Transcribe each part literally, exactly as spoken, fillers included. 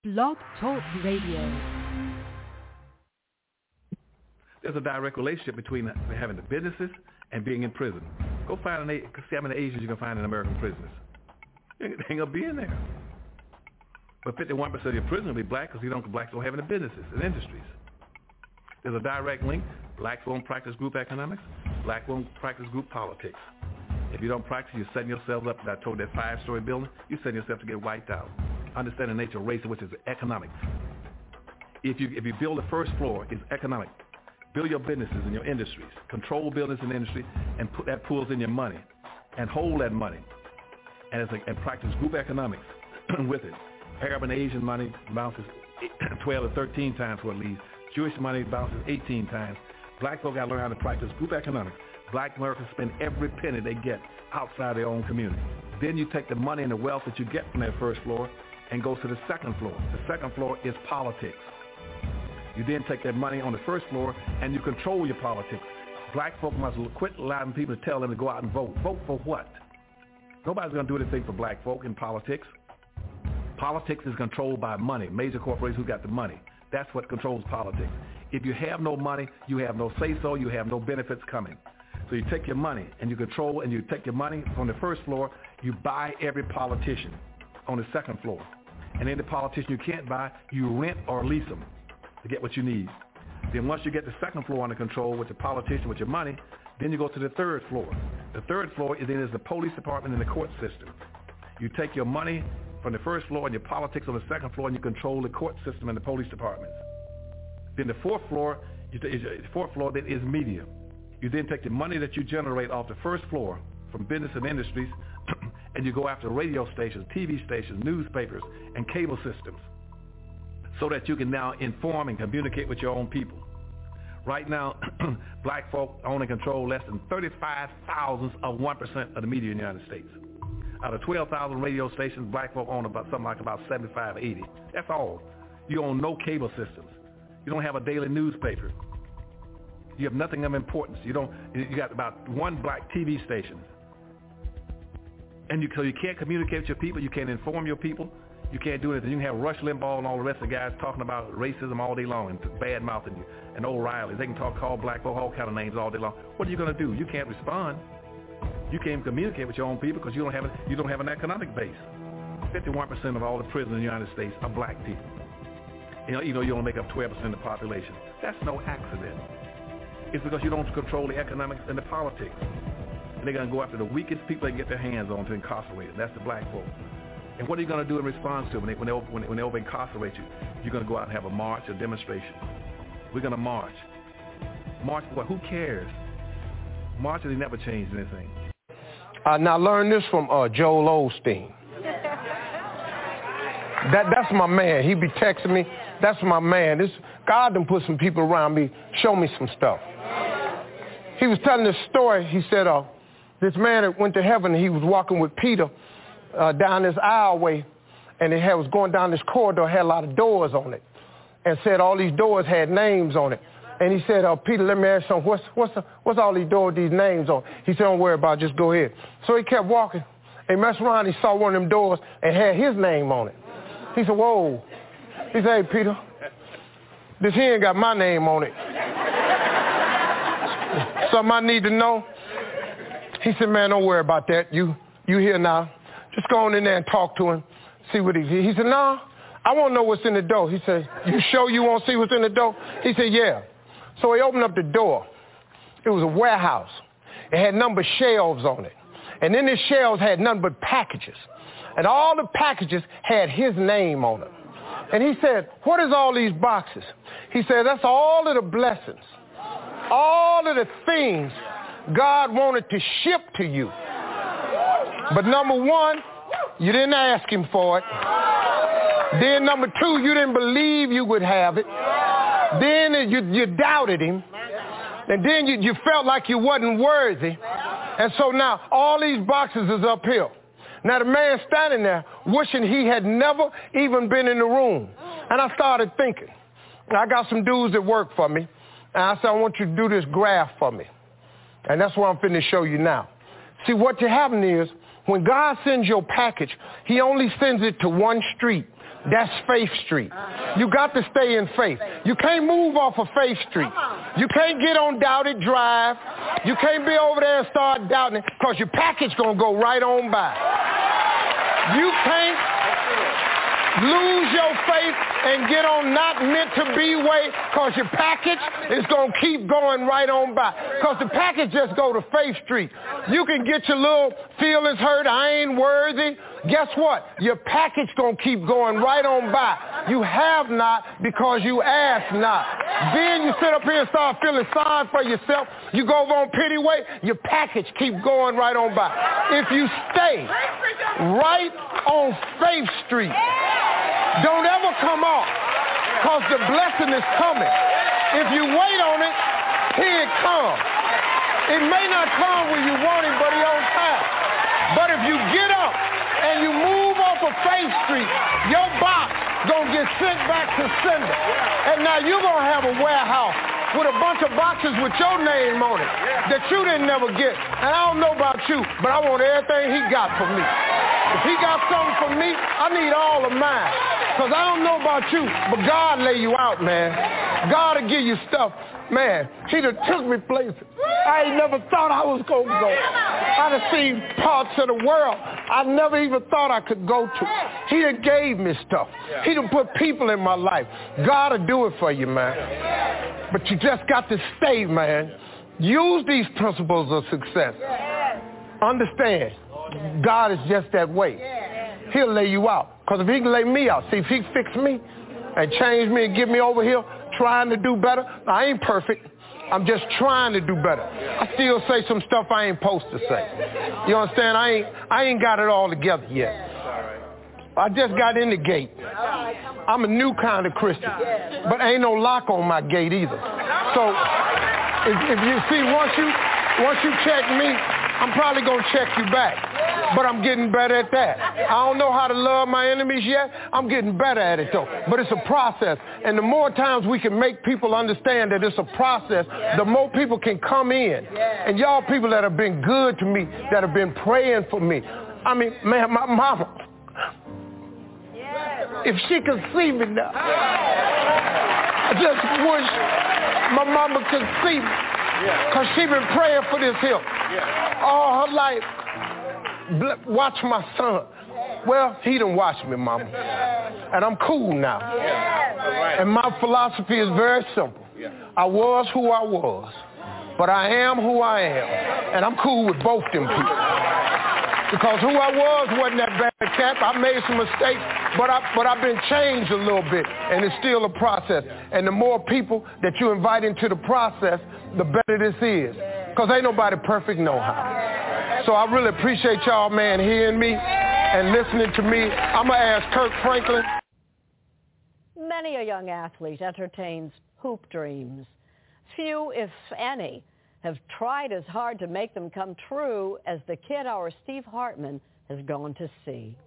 Blog Talk Radio. There's a direct relationship between having the businesses and being in prison. Go find an, see how many Asians you can find in American prisons. They ain't gonna be in there. But fifty-one percent of your prisoners will be black because you don't blacks don't have any businesses and industries. There's a direct link. Blacks won't practice group economics. Black won't practice group politics. If you don't practice, you're setting yourself up. I told that five-story building, you're setting yourself to get wiped out. Understand the nature of race, which is economics. If you if you build the first floor, it's economic. Build your businesses and your industries. Control business and industry, and put that pulls in your money, and hold that money, and it's like, and practice group economics with it. Arab and Asian money bounces twelve to thirteen times what it leaves. Jewish money bounces eighteen times. Black folk got to learn how to practice group economics. Black Americans spend every penny they get outside their own community. Then you take the money and the wealth that you get from that first floor and go to the second floor. The second floor is politics. You then take that money on the first floor and you control your politics. Black folk must quit allowing people to tell them to go out and vote. Vote for what? Nobody's going to do anything for black folk in politics. Politics is controlled by money, major corporations who got the money. That's what controls politics. If you have no money, you have no say-so, you have no benefits coming. So you take your money and you control, and you take your money from the first floor, you buy every politician on the second floor. And any politician you can't buy, you rent or lease them to get what you need. Then once you get the second floor under control with the politician, with your money, then you go to the third floor. The third floor is then is the police department and the court system. You take your money from the first floor and your politics on the second floor, and you control the court system and the police departments. Then the fourth floor, is the fourth floor then is media. You then take the money that you generate off the first floor from business and industries, and you go after radio stations, T V stations, newspapers, and cable systems, so that you can now inform and communicate with your own people. Right now, black folk own and control less than thirty-five thousandths of one percent of the media in the United States. Out of twelve thousand radio stations, black folk own about something like about seventy-five, eighty. That's all. You own no cable systems. You don't have a daily newspaper. You have nothing of importance. You don't. You got about one black T V station, and you so you can't communicate with your people. You can't inform your people. You can't do anything. You can have Rush Limbaugh and all the rest of the guys talking about racism all day long and bad mouthing you, and O'Reilly. They can talk, call black folk all kind of names all day long. What are you going to do? You can't respond. You can't communicate with your own people because you don't have a, you don't have an economic base. fifty-one percent of all the prisoners in the United States are black people. You know, you know, you only make up twelve percent of the population. That's no accident. It's because you don't control the economics and the politics. And they're going to go after the weakest people they can get their hands on to incarcerate them. That's the black folk. And what are you going to do in response to it when they, when they, when they, when they over incarcerate you? You're going to go out and have a march, a demonstration. We're going to march. March for what? Who cares? Marching, they never changed anything. Uh, now learn this from uh, Joel Osteen. That that's my man. He be texting me. That's my man. This God done put some people around me, show me some stuff. He was telling this story. He said, uh, this man that went to heaven, he was walking with Peter uh, down this aisleway, and it had, was going down this corridor, had a lot of doors on it, and said all these doors had names on it. And he said, uh, Peter, let me ask you something. What's, what's, the, what's all these doors, these names on? He said, don't worry about it, just go ahead. So he kept walking. And he messed around, he saw one of them doors and had his name on it. He said, whoa. He said, hey, Peter, this here ain't got my name on it. Something I need to know? He said, man, don't worry about that. You you here now. Just go on in there and talk to him, see what he's here. He said, no, I want to know what's in the door. He said, you sure you won't see what's in the door? He said, yeah. So he opened up the door. It was a warehouse. It had number shelves on it. And in the shelves had nothing but packages. And all the packages had his name on them. And he said, what is all these boxes? He said, that's all of the blessings, all of the things God wanted to ship to you. But number one, you didn't ask him for it. Then number two, you didn't believe you would have it. Then you, you doubted him. And then you, you felt like you wasn't worthy. And so now all these boxes is uphill. Now the man standing there wishing he had never even been in the room. And I started thinking, I got some dudes that work for me. And I said, I want you to do this graph for me. And that's what I'm finna show you now. See, what you happen is, when God sends your package, he only sends it to one street. That's Faith Street. You got to stay in faith. You can't move off of Faith Street. You can't get on Doubted Drive. You can't be over there and start doubting it because your package going to go right on by. You can't lose your faith and get on not meant to be way because your package is going to keep going right on by. Because the package just go to Faith Street. You can get your little feelings hurt, I ain't worthy. Guess what? Your package going to keep going right on by. You have not because you ask not. Then you sit up here and start feeling sorry for yourself. You go over on Pity Way, your package keep going right on by. If you stay right on Faith Street, don't ever come off because the blessing is coming. If you wait on it, here it comes. It may not come when you want it, but it's on time. But if you get up and you move off of Faith Street, your box gonna get sent back to sender. And now you're gonna have a warehouse with a bunch of boxes with your name on it that you didn't never get. And I don't know about you, but I want everything he got for me. If he got something for me, I need all of mine. Because I don't know about you, but God lay you out, man. God will give you stuff. Man, he done took me places I ain't never thought I was going to go. I done seen parts of the world I never even thought I could go to. He done gave me stuff. He done put people in my life. God will do it for you, man. But you just got to stay, man. Use these principles of success. Understand, God is just that way. He'll lay you out. Because if he can lay me out, see, if he fix me and change me and get me over here trying to do better, I ain't perfect. I'm just trying to do better. I still say some stuff I ain't supposed to say. You understand? I ain't, I ain't got it all together yet. I just got in the gate. I'm a new kind of Christian, but ain't no lock on my gate either. So if, if you see, once you, once you check me, I'm probably going to check you back. But I'm getting better at that. I don't know how to love my enemies yet. I'm getting better at it, though. But it's a process. And the more times we can make people understand that it's a process, the more people can come in. And y'all people that have been good to me, that have been praying for me. I mean, man, my mama, if she could see me now, I just wish my mama could see me. Because she been praying for this here all her life. Watch my son. Well, he done watched me, mama. And I'm cool now. And my philosophy is very simple. I was who I was, but I am who I am. And I'm cool with both them people. Because who I was wasn't that bad cat. I made some mistakes, but, I, but I've been changed a little bit, and it's still a process. And the more people that you invite into the process, the better this is. Because ain't nobody perfect no how. So I really appreciate y'all, man, hearing me and listening to me. I'm going to ask Kirk Franklin. Many a young athlete entertains hoop dreams. Few, if any, have tried as hard to make them come true as the kid our Steve Hartman has gone to see.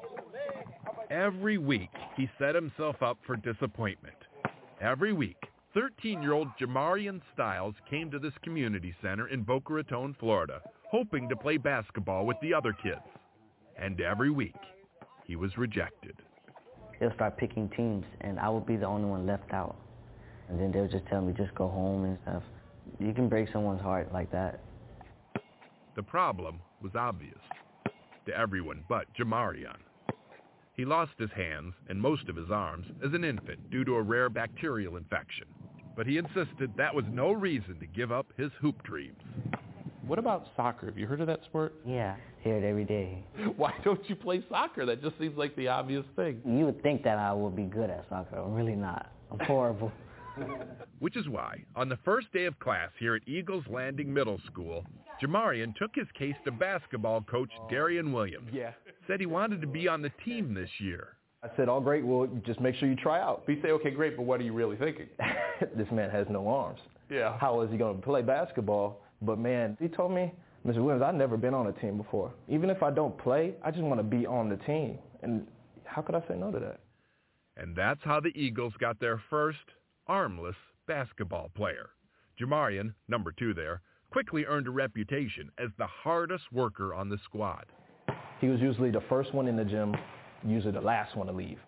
Every week, he set himself up for disappointment. Every week, thirteen-year-old Jamarian Styles came to this community center in Boca Raton, Florida, hoping to play basketball with the other kids. And every week, he was rejected. They'll start picking teams, and I would be the only one left out. And then they'll just tell me, just go home and stuff. You can break someone's heart like that. The problem was obvious to everyone but Jamarian. He lost his hands and most of his arms as an infant due to a rare bacterial infection. But he insisted that was no reason to give up his hoop dreams. What about soccer? Have you heard of that sport? Yeah, hear it every day. Why don't you play soccer? That just seems like the obvious thing. You would think that I would be good at soccer. I'm really not. I'm horrible. Which is why, on the first day of class here at Eagles Landing Middle School, Jamarian took his case to basketball coach Darian Williams. Yeah. Said he wanted to be on the team this year. I said, oh, great, well, just make sure you try out. But you say, okay, great, but what are you really thinking? This man has no arms. Yeah. How is he going to play basketball? But, man, he told me, Mister Williams, I've never been on a team before. Even if I don't play, I just want to be on the team. And how could I say no to that? And that's how the Eagles got their first armless basketball player. Jamarian, number two there, quickly earned a reputation as the hardest worker on the squad. He was usually the first one in the gym, usually the last one to leave.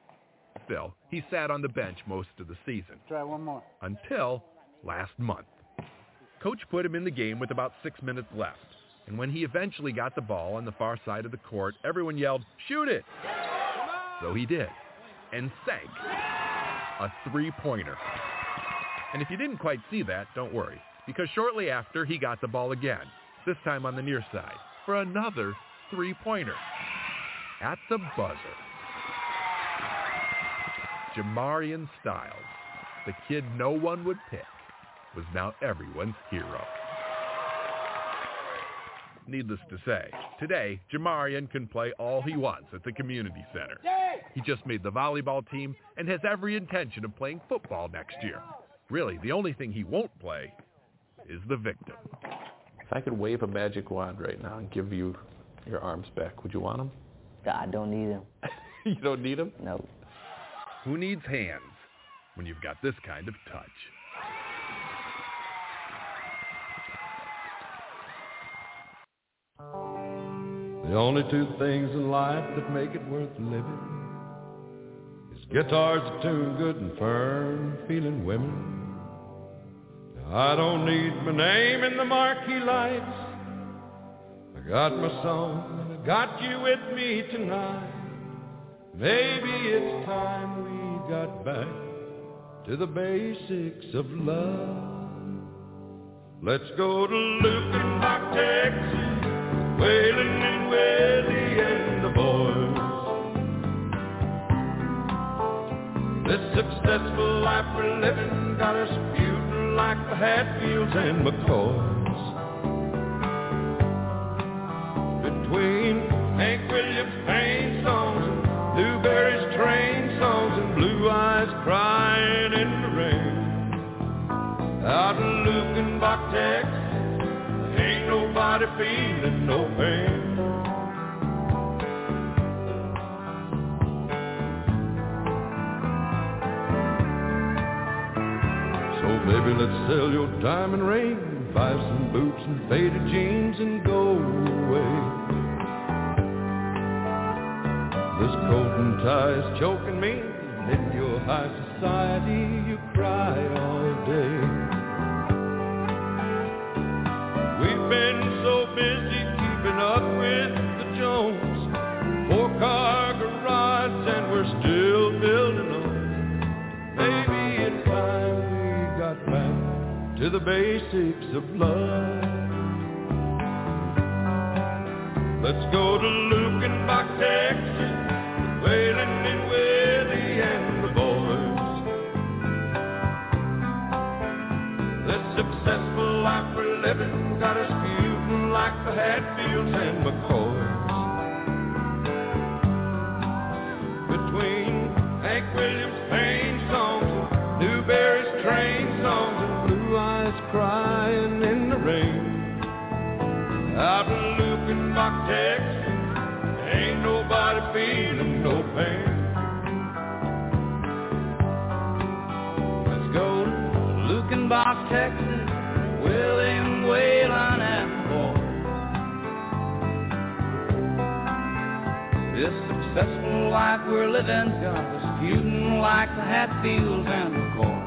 Still, he sat on the bench most of the season. Try one more. Until last month. Coach put him in the game with about six minutes left. And when he eventually got the ball on the far side of the court, everyone yelled, "Shoot it!" So he did, and sank a three-pointer. And if you didn't quite see that, don't worry, because shortly after, he got the ball again, this time on the near side, for another three-pointer at the buzzer. Jamarian Styles, the kid no one would pick, was now everyone's hero. Needless to say, today, Jamarian can play all he wants at the community center. He just made the volleyball team and has every intention of playing football next year. Really, the only thing he won't play is the victim. If I could wave a magic wand right now and give you your arms back, would you want them? I don't need them. You don't need them? No. Who needs hands when you've got this kind of touch? The only two things in life that make it worth living is guitars that tune good and firm feeling women. Now, I don't need my name in the marquee lights. I got my song and I got you with me tonight. Maybe it's time we got back to the basics of love. Let's go to Lukenbach, Texas, Waylon and Willie and the boys. This successful life we're living got us feuding like the Hatfields and McCoys. Between Hank Williams' pain songs and Newberry's train songs and Blue Eyes crying in the rain, out in Lukenbach, Texas, ain't nobody feeling no pain. So baby, let's sell your diamond ring, buy some boots and faded jeans and go away. This coat and tie is choking me, and in your high society you cry all day. We've been so busy keeping up with the Jones, four-car garage, and we're still building on. Maybe it's time we got back to the basics of love. Let's go to Lukenbach, Texas, Waylon and Willie and the boys. This successful life we're living got us feuding like the Hatfields and McCoys. Between Hank Williams' pain songs and Newberry's train songs and Blue Eyes crying in the rain, out in Lukenbach, Texas, ain't nobody feeling no pain. Let's go to Lukenbach, Texas, William, Waylon, and boy. This successful life we're living got us feuding like the Hatfields and McCoys.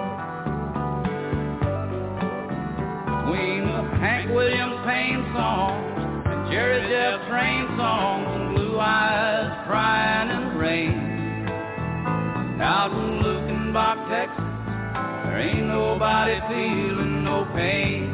Between the Hank Williams pain songs and Jerry Jeff train songs and Blue Eyes crying in the rain, out in Lukenbach, Texas, there ain't nobody feeling no pain.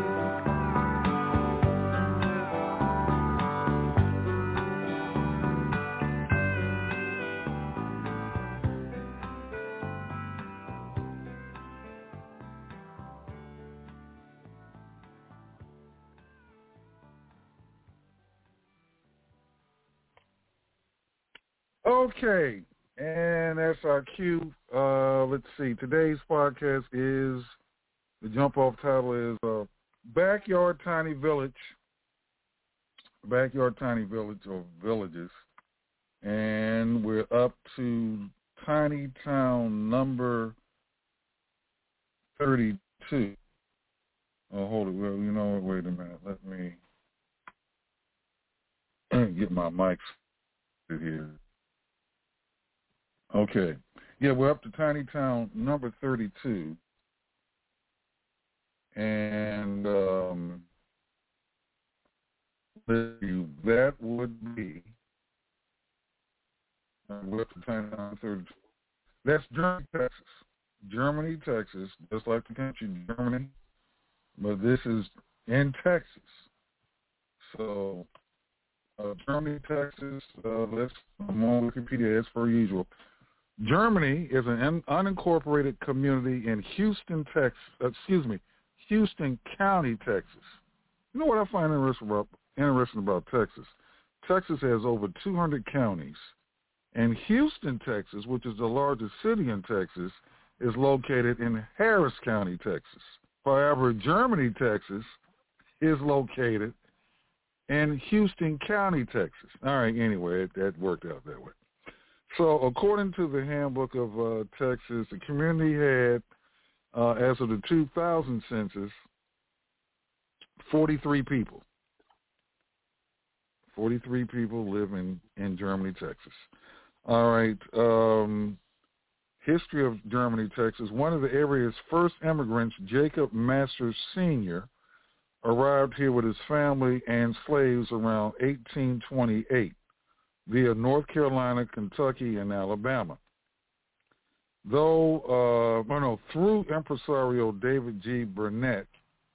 Okay, and that's our cue. Uh, let's see. Today's podcast is, the jump-off title is uh, Backyard Tiny Village, Backyard Tiny Village or Villages, and we're up to Tiny Town number thirty-two. Oh, hold it. Well, you know what? Wait a minute. Let me get my mics here. Okay. Yeah, we're up to Tiny Town number thirty-two. And um, that would be, uh, we're up to Tiny Town thirty-two. That's Germany, Texas. Germany, Texas, just like the country Germany, but this is in Texas. So, uh, Germany, Texas, uh, let's, I'm on Wikipedia as per usual. Germany is an un- unincorporated community in Houston, Texas, uh, excuse me, Houston County, Texas. You know what I find interesting about, interesting about Texas? Texas has over two hundred counties, and Houston, Texas, which is the largest city in Texas, is located in Harris County, Texas. However, Germany, Texas, is located in Houston County, Texas. All right, anyway, it, that worked out that way. So according to the handbook of uh, Texas, the community had, uh, as of the two thousand census, forty-three people. forty-three people live in, in Germany, Texas. All right. Um, history of Germany, Texas. One of the area's first immigrants, Jacob Masters Senior, arrived here with his family and slaves around eighteen twenty-eight via North Carolina, Kentucky, and Alabama. Though, uh, well, no, through impresario David G. Burnett,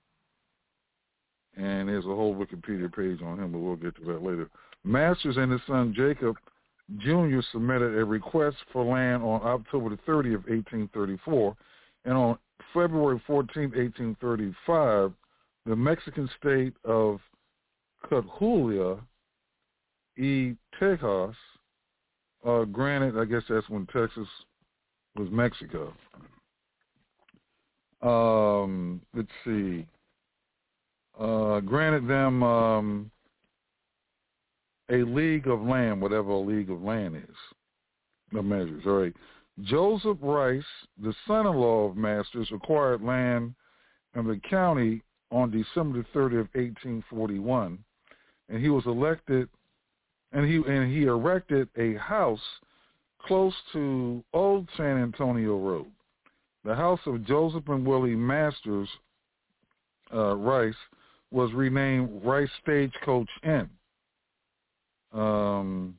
and there's a whole Wikipedia page on him, but we'll get to that later. Masters and his son Jacob Junior submitted a request for land on October the thirtieth, eighteen thirty-four, and on February fourteenth, eighteen thirty-five, the Mexican state of Coahuila y Tejas uh, granted, I guess that's when Texas was Mexico. Um, let's see. Uh, granted them um, a league of land, whatever a league of land is. The measures, all right. Joseph Rice, the son-in-law of Masters, acquired land in the county on December thirtieth, eighteen forty-one, and he was elected, and he and he erected a house close to Old San Antonio Road. The house of Joseph and Willie Masters uh, Rice was renamed Rice Stagecoach Inn. Um,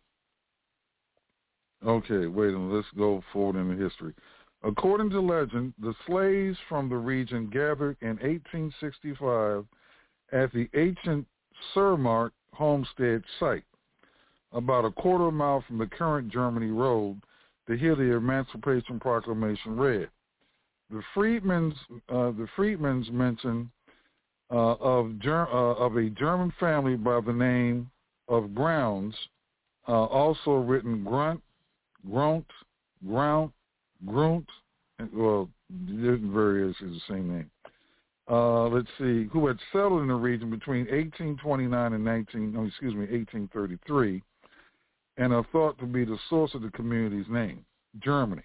okay, wait a minute. Let's go forward in the history. According to legend, the slaves from the region gathered in eighteen sixty-five at the ancient Surmark homestead site, about a quarter mile from the current Germany Road, to hear the Emancipation Proclamation read. The Freedmen's, uh, the Freedmen's mention uh, of, Ger- uh, of a German family by the name of Grounds, uh, also written Grunt, Grunt, Grunt, Grunt, well, different variations of the same name. Uh, let's see, who had settled in the region between eighteen twenty-nine and nineteen, oh, excuse me, eighteen thirty-three, and are thought to be the source of the community's name, Germany.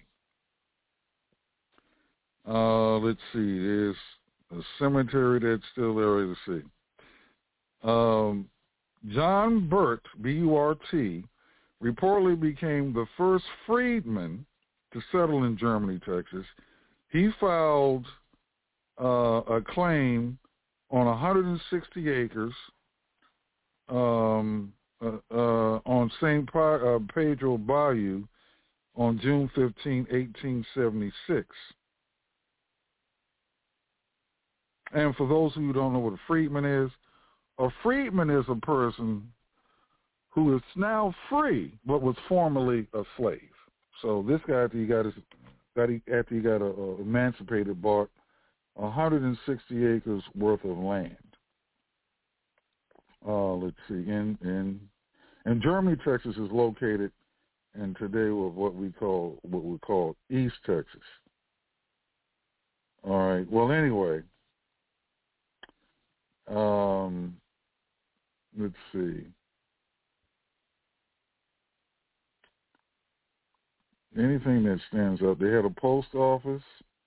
Uh, let's see, there's a cemetery that's still there to see. Um, John Burt, B U R T, reportedly became the first freedman to settle in Germany, Texas. He filed uh, a claim on one hundred sixty acres um, uh, uh, on Saint Pa- uh, Pedro Bayou on June fifteenth, eighteen seventy-six. And for those who don't know what a freedman is, a freedman is a person who is now free but was formerly a slave. So this guy, after he got his, got he, after he got a, a emancipated, bought one hundred sixty acres worth of land. Uh, let's see, in in in Germany, Texas is located, and today with what we call what we call East Texas. All right. Well, anyway, um, let's see. Anything that stands up. They had a post office.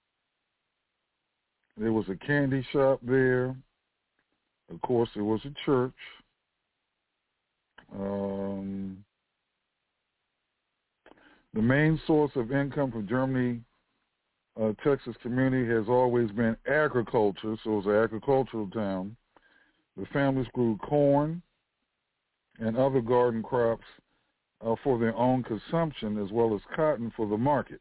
There was a candy shop there. Of course, there was a church. Um, The main source of income for Germany, uh, Texas community has always been agriculture, so it was an agricultural town. The families grew corn and other garden crops uh, for their own consumption, as well as cotton for the market.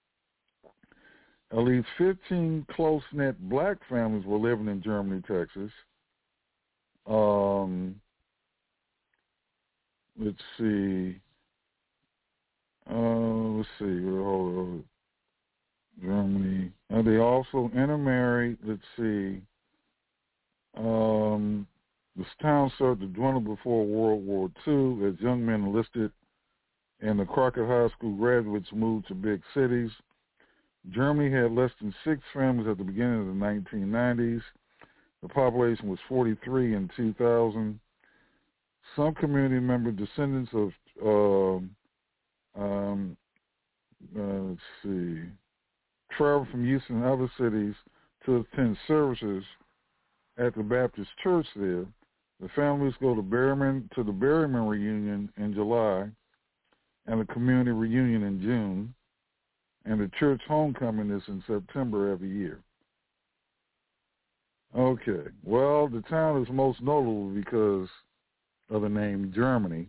At least fifteen close-knit black families were living in Germany, Texas. Um, let's see. Uh, let's see. Hold on. Germany. And they also intermarried. Let's see. Um, this town served to dwindle before World War Two as young men enlisted, and the Crockett High School graduates moved to big cities. Germany had less than six families at the beginning of the nineteen nineties. The population was forty-three in two thousand. Some community member descendants of, um, um, uh, let's see, traveled from Houston and other cities to attend services at the Baptist church there. The families go to Berryman to the Berryman reunion in July, and the community reunion in June, and the church homecoming is in September every year. Okay, well, the town is most notable because of the name Germany.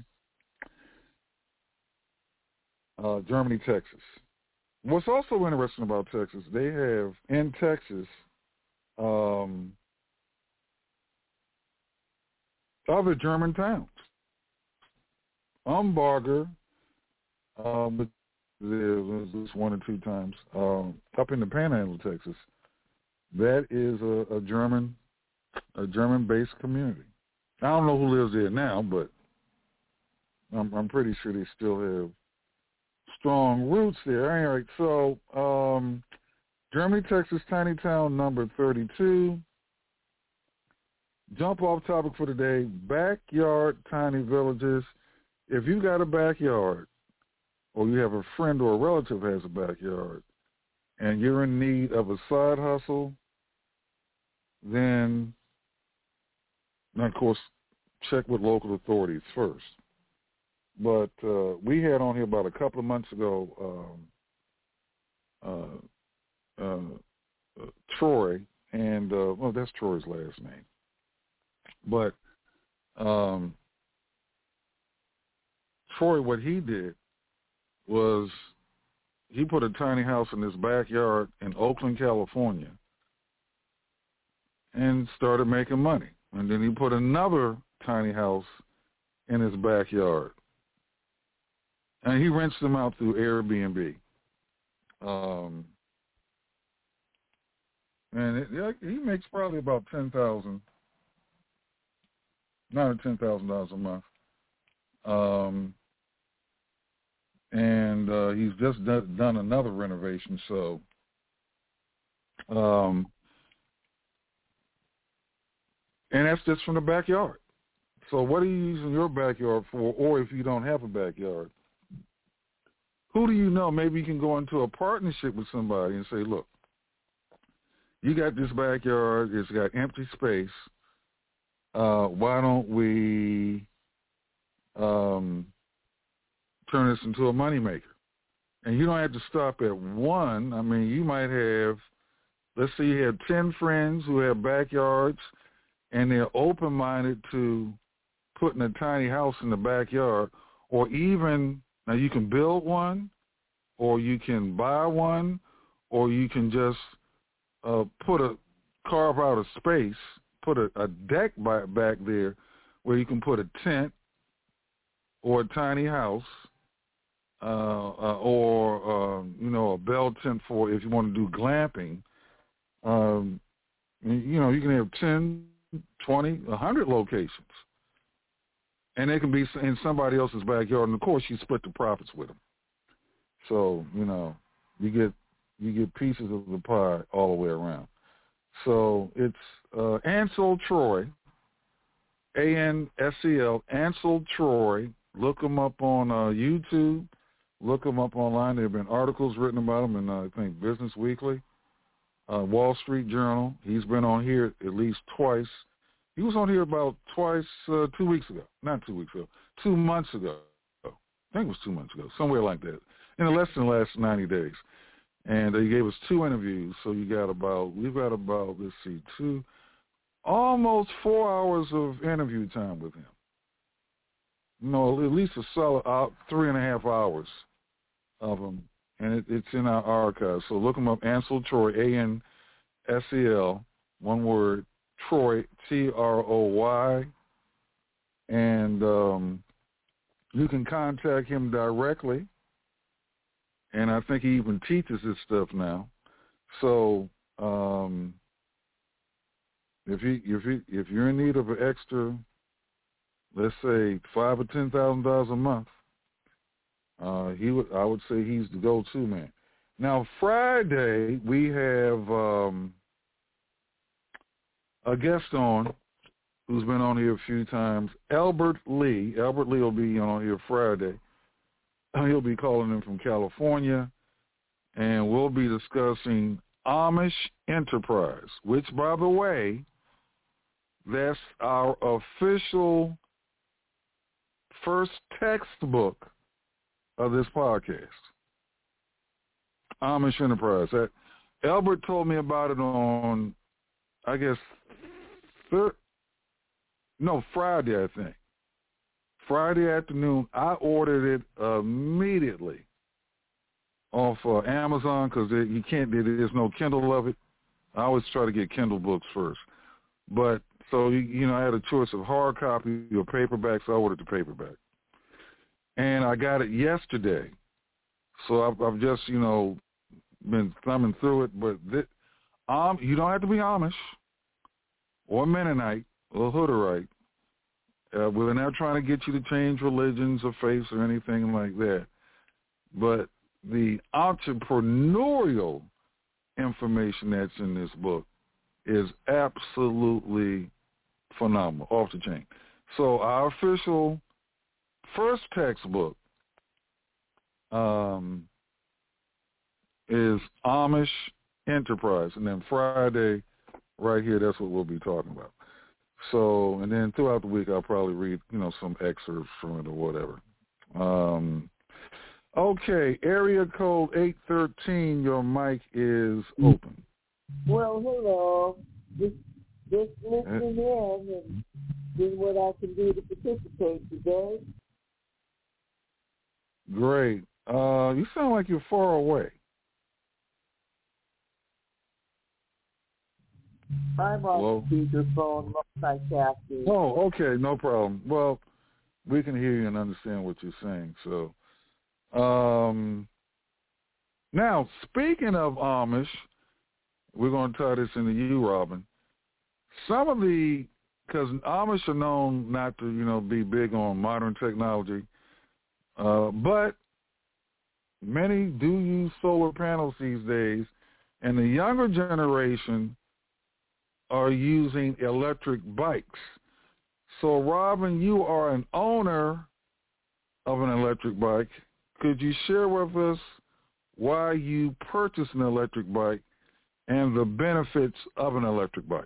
Uh, Germany, Texas. What's also interesting about Texas, they have in Texas um, other German towns. Umbarger, um, there's one or two times, um, up in the Panhandle, Texas. That is a, a German, a German-based community. I don't know who lives there now, but I'm, I'm pretty sure they still have strong roots there. All right, so um, Germany, Texas, tiny town number thirty-two. Jump off topic for today, backyard tiny villages. If you got a backyard, or you have a friend or a relative has a backyard, and you're in need of a side hustle, then, and of course, check with local authorities first. But uh, we had on here about a couple of months ago um, uh, uh, uh, Troy, and, uh, well, that's Troy's last name. But um, Troy, what he did was he put a tiny house in his backyard in Oakland, California, and started making money. And then he put another tiny house in his backyard, and he rents them out through Airbnb. Um, and it, yeah, he makes probably about ten thousand, nine or ten thousand dollars a month. Um, and uh, he's just done, done another renovation, so um, and that's just from the backyard. So what are you using your backyard for, or if you don't have a backyard? Who do you know? Maybe you can go into a partnership with somebody and say, look, you got this backyard, it's got empty space. Uh, why don't we um, turn this into a moneymaker? And you don't have to stop at one. I mean, you might have, let's say you have ten friends who have backyards, and they're open-minded to putting a tiny house in the backyard, or even, now you can build one, or you can buy one, or you can just uh, put a, carve out a space, put a, a deck by, back there where you can put a tent or a tiny house, uh, uh, or, uh, you know, a bell tent for if you want to do glamping. Um, you know, you can have ten, twenty, a hundred locations. And they can be in somebody else's backyard, and of course you split the profits with them. So, you know, you get you get pieces of the pie all the way around. So it's uh, Ansel Troy, A N S E L, Ansel Troy. Look him up on uh, YouTube. Look him up online. There have been articles written about him in, uh, I think, Business Weekly, uh, Wall Street Journal. He's been on here at least twice. He was on here about twice, uh, two weeks ago. Not two weeks ago. Two months ago. I think it was two months ago, somewhere like that. in less than the last ninety days. And they gave us two interviews. So you got about, we've got about, let's see, two, almost four hours of interview time with him. No, at least a solid uh, three and a half hours of him. And it, it's in our archives. So look him up, Ansel Troy, A N S E L, one word, Troy, T R O Y. And um, you can contact him directly. And I think he even teaches this stuff now. So um, if you if you if you're in need of an extra, let's say five or ten thousand dollars a month, uh, he would I would say he's the go-to man. Now Friday we have um, a guest on who's been on here a few times, Albert Lee. Albert Lee will be on here Friday. He'll be calling in from California, and we'll be discussing Amish Enterprise, which, by the way, that's our official first textbook of this podcast. Amish Enterprise. That, Albert told me about it on, I guess, thir- no, Friday, I think. Friday afternoon, I ordered it immediately off uh, Amazon because you can't, there's no Kindle of it. I always try to get Kindle books first. But, so, you know, I had a choice of hard copy or paperback, so I ordered the paperback. And I got it yesterday. So I've, I've just, you know, been thumbing through it. But this, um, you don't have to be Amish or Mennonite or Hutterite. Uh, we're not trying to get you to change religions or faiths or anything like that. But the entrepreneurial information that's in this book is absolutely phenomenal, off the chain. So our official first textbook um, is Amish Enterprise. And then Friday, right here, that's what we'll be talking about. So, and then throughout the week, I'll probably read, you know, some excerpts from it or whatever. Um, okay, area code eight thirteen, your mic is open. Well, hello. Just, just listening in and doing what I can do to participate today. Great. Uh, you sound like you're far away. I'm on speakerphone, multitasking. Oh, okay, no problem. Well, we can hear you and understand what you're saying. So, um, now, speaking of Amish, we're going to tie this into you, Robin. Some of the, because Amish are known not to, you know, be big on modern technology, uh, but many do use solar panels these days, and the younger generation are using electric bikes. So, Robin, you are an owner of an electric bike. Could you share with us why you purchased an electric bike and the benefits of an electric bike?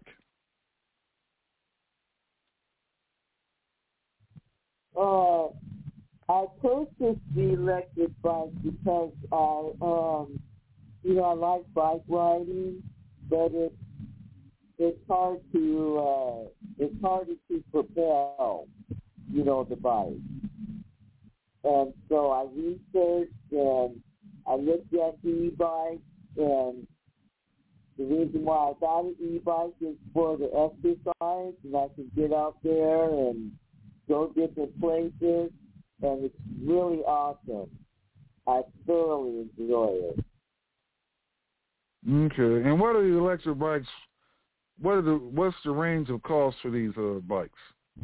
Uh, I purchased the electric bike because I, um, you know, I like bike riding, but it It's hard to uh, it's harder to propel, you know, the bike. And so I researched and I looked at the e-bike, and the reason why I got an e-bike is for the exercise, and I can get out there and go different places, and it's really awesome. I thoroughly enjoy it. Okay, and what are the electric bikes? What are the what's the range of cost for these uh, bikes?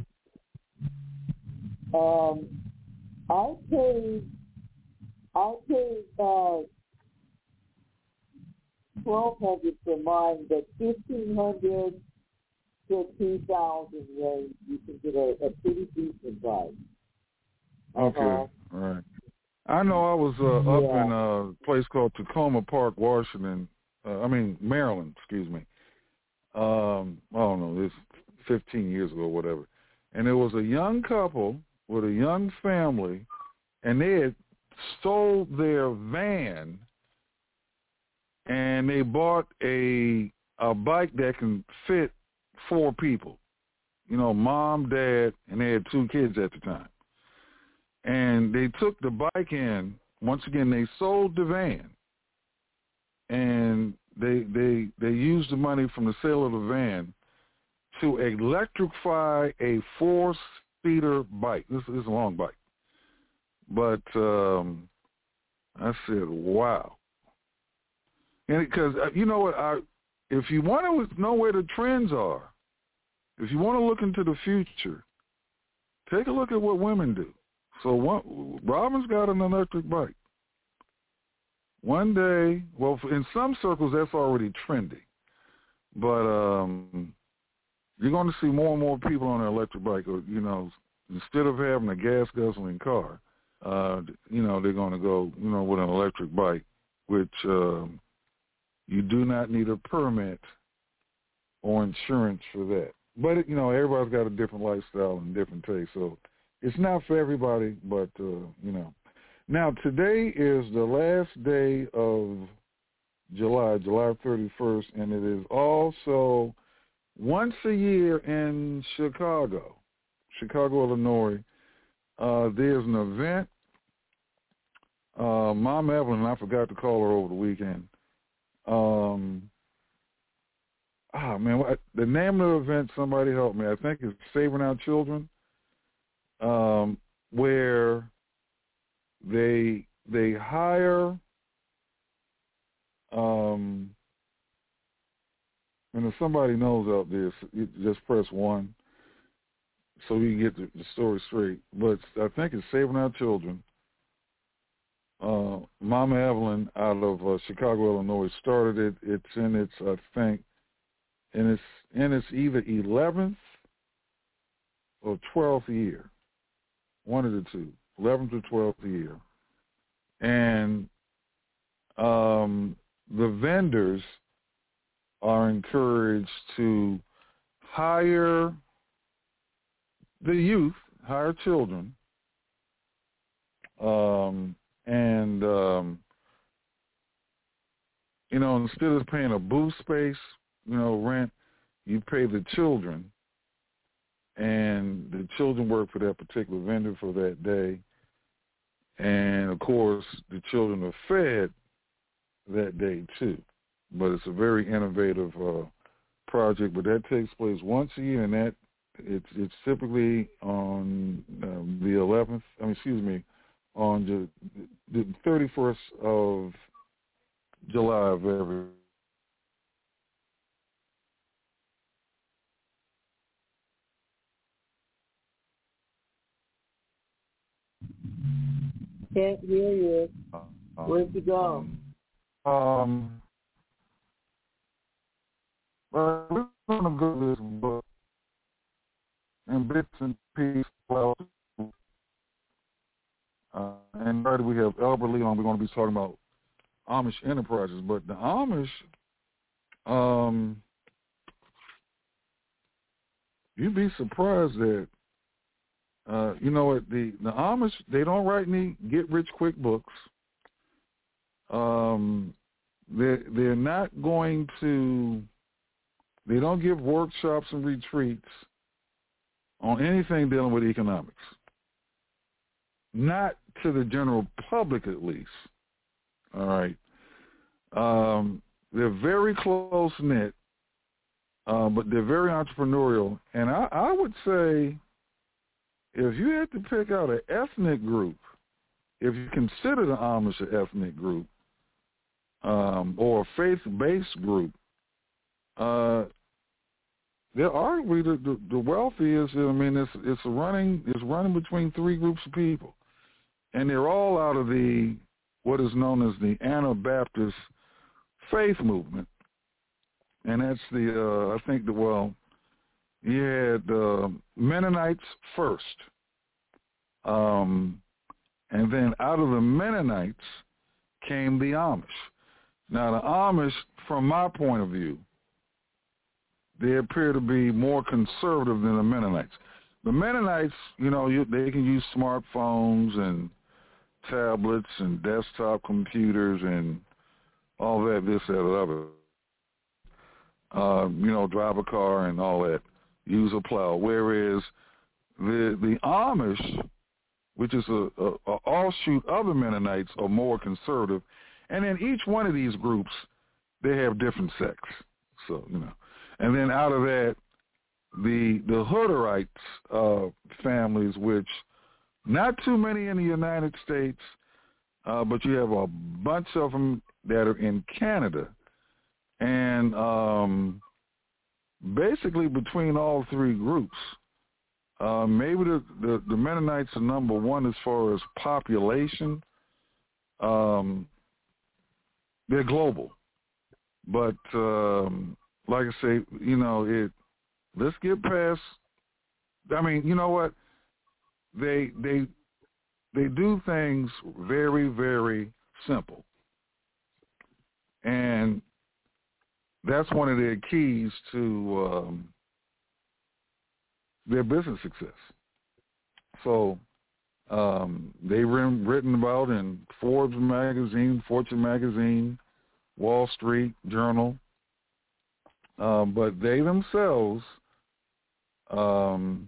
Um, I paid I paid uh, twelve hundred for mine, but fifteen hundred to two thousand range. You can get a, a pretty decent bike. Okay, Uh-huh. all right. I know I was uh, up Yeah. in a place called Tacoma Park, Washington. Uh, I mean Maryland, excuse me. Um, I don't know, it's fifteen years ago, or whatever. And there was a young couple with a young family, and they had sold their van and they bought a a bike that can fit four people. You know, mom, dad, and they had two kids at the time. And they took the bike in. Once again, they sold the van, and they they they used the money from the sale of the van to electrify a four-seater bike. This is a long bike. But um, I said, wow. And because, you know what, I, if you want to know where the trends are, if you want to look into the future, take a look at what women do. So one, Robin's got an electric bike. One day, well, in some circles, that's already trendy. But um, you're going to see more and more people on an electric bike. Or, you know, instead of having a gas guzzling car, uh, you know, they're going to go, you know, with an electric bike, which um, you do not need a permit or insurance for that. But, you know, everybody's got a different lifestyle and different taste. So it's not for everybody, but, uh, you know. Now, today is the last day of July, July thirty-first, and it is also once a year in Chicago, Chicago, Illinois. Uh, there's an event. Uh, Mom Evelyn, I forgot to call her over the weekend. Um, ah, man, what, the name of the event, somebody help me. I think it's Saving Our Children, um, where they they hire, um, and if somebody knows out there, you just press one so you can get the, the story straight. But I think it's Saving Our Children. Uh, Mama Evelyn out of uh, Chicago, Illinois, started it. It's in its, I think, and it's in its either eleventh or twelfth year, one of the two, eleventh or twelfth year. And um, the vendors are encouraged to hire the youth, hire children, um, and, um, you know, instead of paying a booth space, you know, rent, you pay the children, and the children work for that particular vendor for that day. And, of course, the children are fed that day, too. But it's a very innovative uh, project. But that takes place once a year, and that it's it's typically on um, the eleventh, I mean, excuse me, on the, the thirty-first of July of every Can't hear you. Where'd you go? Um, well, we're going to go to this book in bits and pieces. Well, uh, and right, we have Albert Leon. We're going to be talking about Amish enterprises, but the Amish, um, you'd be surprised that, uh, you know what, the, the Amish, they don't write any get-rich-quick books. Um, they're, they're not going to, they don't give workshops and retreats on anything dealing with economics. Not to the general public, at least. All right. Um, they're very close-knit, uh, but they're very entrepreneurial. And I, I would say if you had to pick out an ethnic group, if you consider the Amish an ethnic group, um, or a faith-based group, uh, they're arguably the, the, the wealthiest. I mean, it's it's running it's running between three groups of people, and they're all out of the what is known as the Anabaptist faith movement, and that's the uh, I think the well, you had uh, Mennonites first, um, and then out of the Mennonites came the Amish. Now, the Amish, from my point of view, they appear to be more conservative than the Mennonites. The Mennonites, you know, you, they can use smartphones and tablets and desktop computers and all that, this, that, or other. Uh, you know, drive a car and all that, use a plow. Whereas the the Amish, which is a, a, a offshoot of the Mennonites, are more conservative. And in each one of these groups, they have different sects. So, you know. And then out of that, the the Hooderites uh, families, which not too many in the United States, uh, but you have a bunch of them that are in Canada. And um, basically between all three groups, uh, maybe the, the, the Mennonites are number one as far as population. Um, they're global. But um, like I say, you know, it. let's get past, I mean, you know what? They, they, they do things very, very simple. And that's one of their keys to um, their business success. So um, they've been written about in Forbes magazine, Fortune magazine, Wall Street Journal, um, but they themselves, um,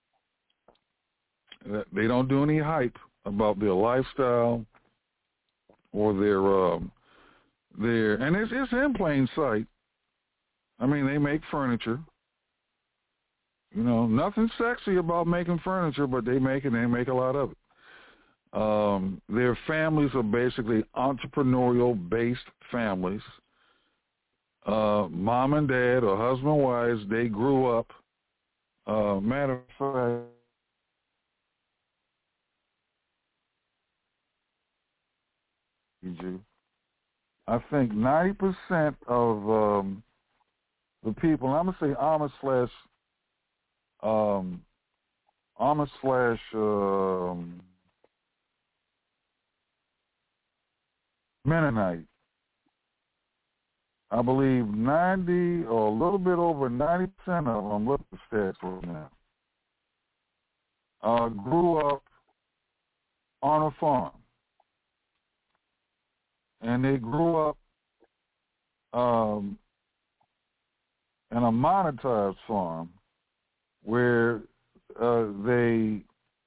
they don't do any hype about their lifestyle or their um, their, and it's, it's in plain sight. I mean, they make furniture. You know, nothing sexy about making furniture, but they make it and they make a lot of it. Um, their families are basically entrepreneurial-based families. Uh, mom and dad or husband and wives, they grew up. Uh, matter of fact, I think ninety percent of um, the people, and I'm going to say Amish slash, um, Amish slash, um, Mennonite, I believe ninety or a little bit over ninety percent of them, look at the stats right now, uh, grew up on a farm. And they grew up um, in a monetized farm where uh, they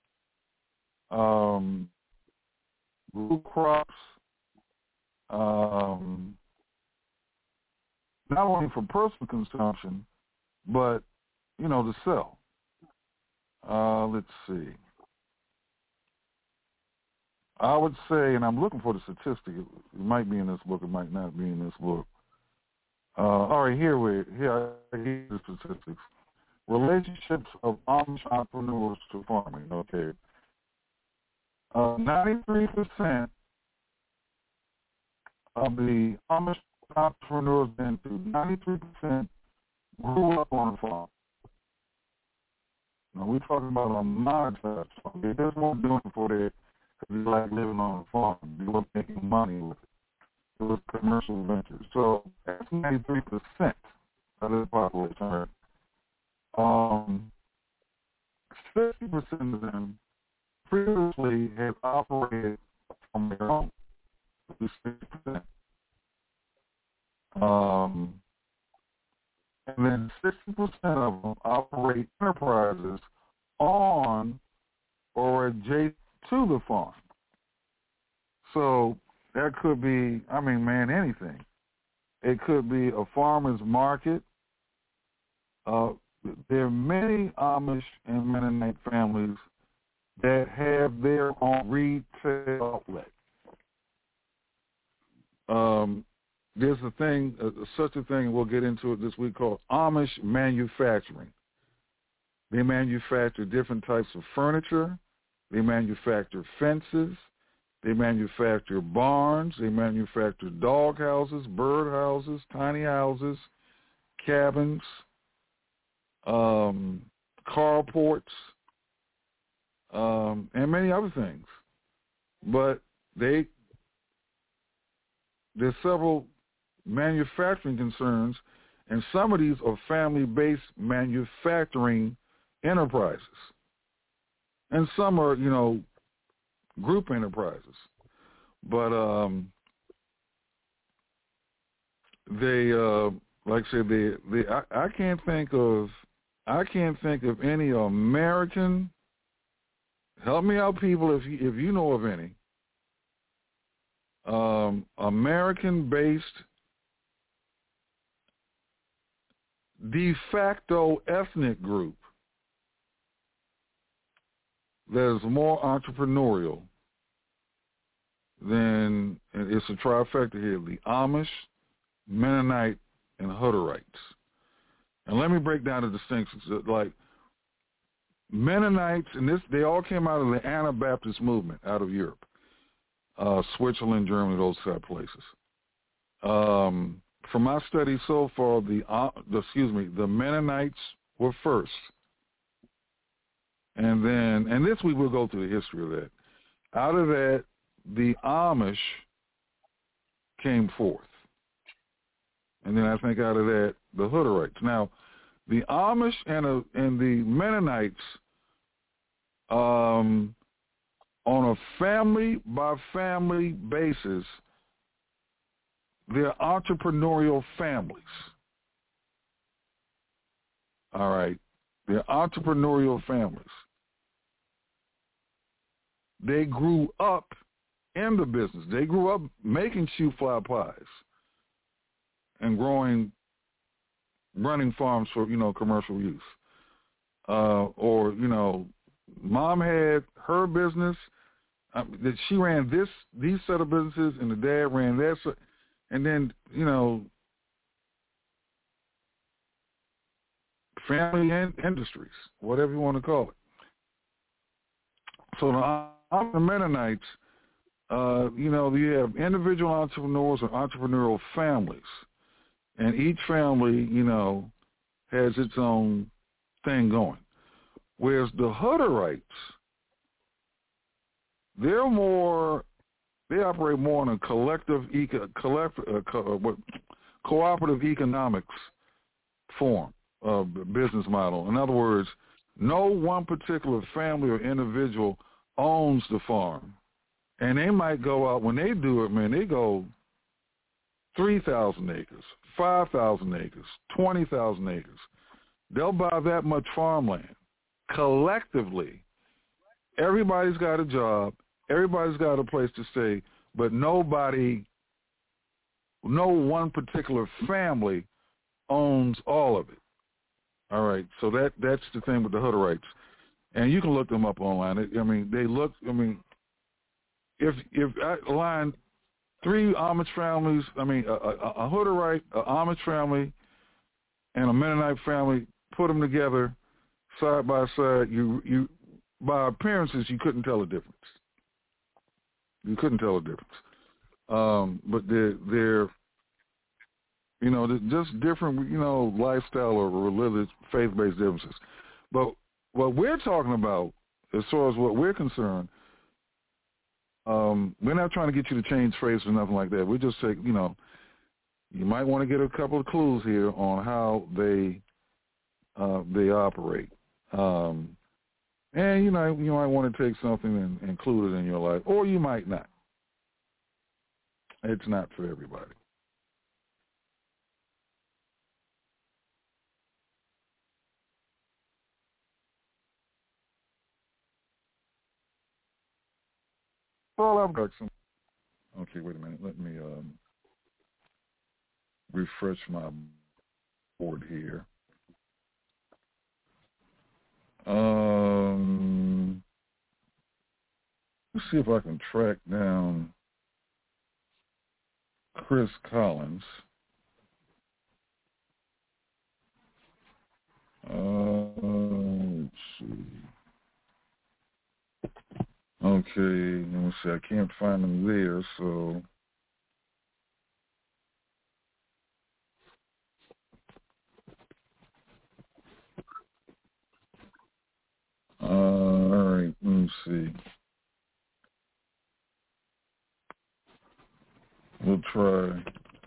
um, grew crops um, not only for personal consumption, but, you know, to sell. Uh, let's see. I would say, and I'm looking for the statistic. It might be in this book. It might not be in this book. Uh, all right, here we here. Here's the statistics. Relationships of Amish entrepreneurs to farming. Okay, uh, ninety-three percent of the Amish entrepreneurs into ninety-three percent grew up on a farm. Now we're talking about a monetized farm. They just weren't doing it for their. They like living on a farm. They were making money with it. It was commercial ventures. So that's ninety-three percent of the population. Um, fifty percent of them previously had operated on their own. sixty percent. Um, and then sixty percent of them operate enterprises on or adjacent to the farm. So that could be, I mean, man, anything. It could be a farmer's market. Uh, there are many Amish and Mennonite families that have their own retail outlet. Um, there's a thing, uh, such a thing, we'll get into it this week, called Amish manufacturing. They manufacture different types of furniture. They manufacture fences. They manufacture barns. They manufacture dog houses, bird houses, tiny houses, cabins, um, carports, um, and many other things. But they there's several manufacturing concerns, and some of these are family-based manufacturing enterprises. And some are, you know, group enterprises. But um, they, uh, like I said, they, they I, I can't think of, I can't think of any American. Help me out, people, if you, if you know of any um, American-based de facto ethnic group that is more entrepreneurial than, it's a trifecta here, the Amish, Mennonite, and Hutterites. And let me break down the distinctions. Like Mennonites, and this, they all came out of the Anabaptist movement out of Europe, uh, Switzerland, Germany, those type of places. Um, from my study so far, the, uh, the excuse me, the Mennonites were first. And then, and this we will go through the history of that. Out of that, the Amish came forth. And then I think out of that, the Hutterites. Now, the Amish and, uh, and the Mennonites, um, on a family-by-family basis, they're entrepreneurial families. All right? They're entrepreneurial families. They grew up in the business. They grew up making shoe fly pies and growing, running farms for, you know, commercial use. Uh, or, you know, mom had her business. Um, that she ran this, these set of businesses, and the dad ran that. So, and then, you know, family and industries, whatever you want to call it. So the, the Mennonites, uh, you know, you have individual entrepreneurs or entrepreneurial families, and each family, you know, has its own thing going. Whereas the Hutterites, they're more, they operate more on a collective, eco, collective uh, co, what, cooperative economics form of business model. In other words, no one particular family or individual owns the farm. And they might go out, when they do it, man, they go three thousand acres, five thousand acres, twenty thousand acres. They'll buy that much farmland. Collectively, everybody's got a job, everybody's got a place to stay, but nobody, no one particular family owns all of it. All right, so that that's the thing with the Hutterites. And you can look them up online. I mean, they look, I mean, if if I line three Amish families, I mean, a, a, a Hutterite, an Amish family, and a Mennonite family, put them together side by side, you you by appearances, you couldn't tell a difference. You couldn't tell a difference. Um, but they're, they're, you know, they're just different, you know, lifestyle or religious, faith-based differences. But what we're talking about, as far as what we're concerned, um, we're not trying to get you to change faiths or nothing like that. We just say, you know, you might want to get a couple of clues here on how they uh, they operate. Um, and, you know, you might want to take something and include it in your life, or you might not. It's not for everybody. Well, I've got some. Okay, wait a minute. Let me um, refresh my board here. Um, let's see if I can track down Chris Collins. Uh, let's see. Okay, let me see. I can't find him there, so. Uh, all right, let me see. We'll try.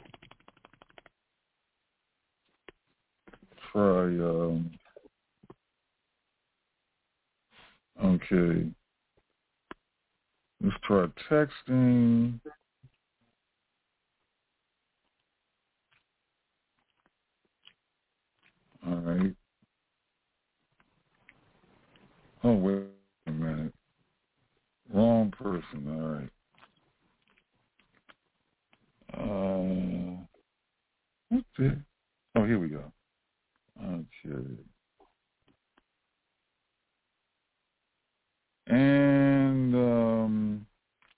Try. Um, okay. try texting. All right. Oh, wait a minute. Wrong person. All right. Uh, what's it? Oh, here we go. Okay. And, um,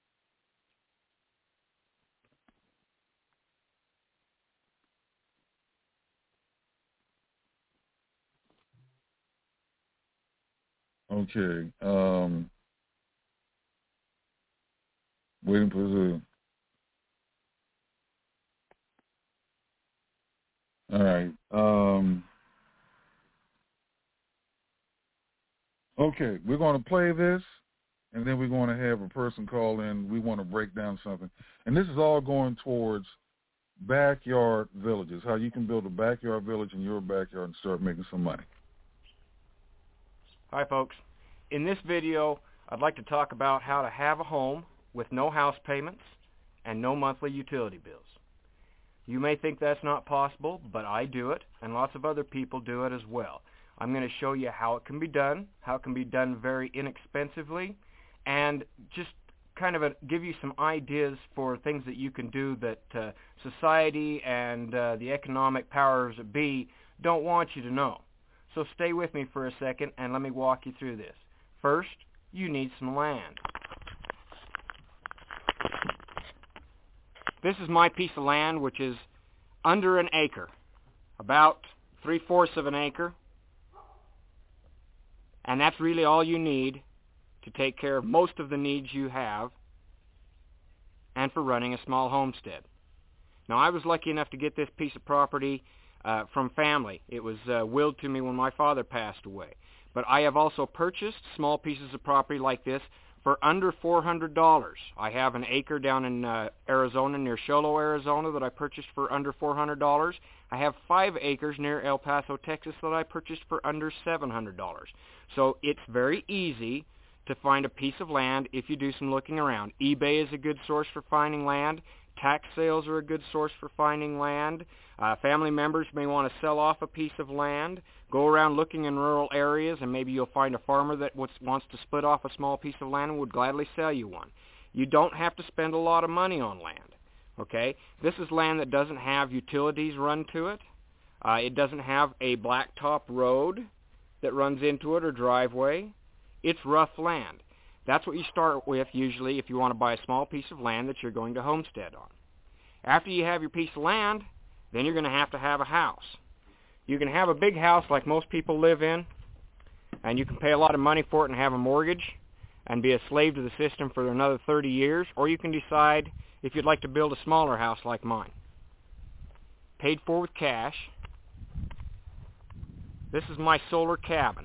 okay. Um, waiting for the. All right. Um, okay, we're going to play this, and then we're going to have a person call in. We want to break down something. And this is all going towards backyard villages, how you can build a backyard village in your backyard and start making some money. Hi, folks. In this video, I'd like to talk about how to have a home with no house payments and no monthly utility bills. You may think that's not possible, but I do it, and lots of other people do it as well. I'm going to show you how it can be done, how it can be done very inexpensively, and just kind of a, give you some ideas for things that you can do that uh, society and uh, the economic powers that be don't want you to know. So stay with me for a second and let me walk you through this. First, you need some land. This is my piece of land, which is under an acre, about three-fourths of an acre, and that's really all you need to take care of most of the needs you have and for running a small homestead. Now, I was lucky enough to get this piece of property uh, from family. It was uh, willed to me when my father passed away. But I have also purchased small pieces of property like this for under four hundred dollars. I have an acre down in uh, Arizona, near Show Low, Arizona, that I purchased for under four hundred dollars. I have five acres near El Paso, Texas, that I purchased for under seven hundred dollars. So it's very easy to find a piece of land if you do some looking around. eBay is a good source for finding land. Tax sales are a good source for finding land. Uh, family members may want to sell off a piece of land. Go around looking in rural areas, and maybe you'll find a farmer that wants to split off a small piece of land and would gladly sell you one. You don't have to spend a lot of money on land, okay? This is land that doesn't have utilities run to it. Uh, it doesn't have a blacktop road that runs into it or driveway. It's rough land. That's what you start with usually if you want to buy a small piece of land that you're going to homestead on. After you have your piece of land, then you're going to have to have a house. You can have a big house like most people live in, and you can pay a lot of money for it and have a mortgage and be a slave to the system for another thirty years, or you can decide if you'd like to build a smaller house like mine. Paid for with cash. This is my solar cabin.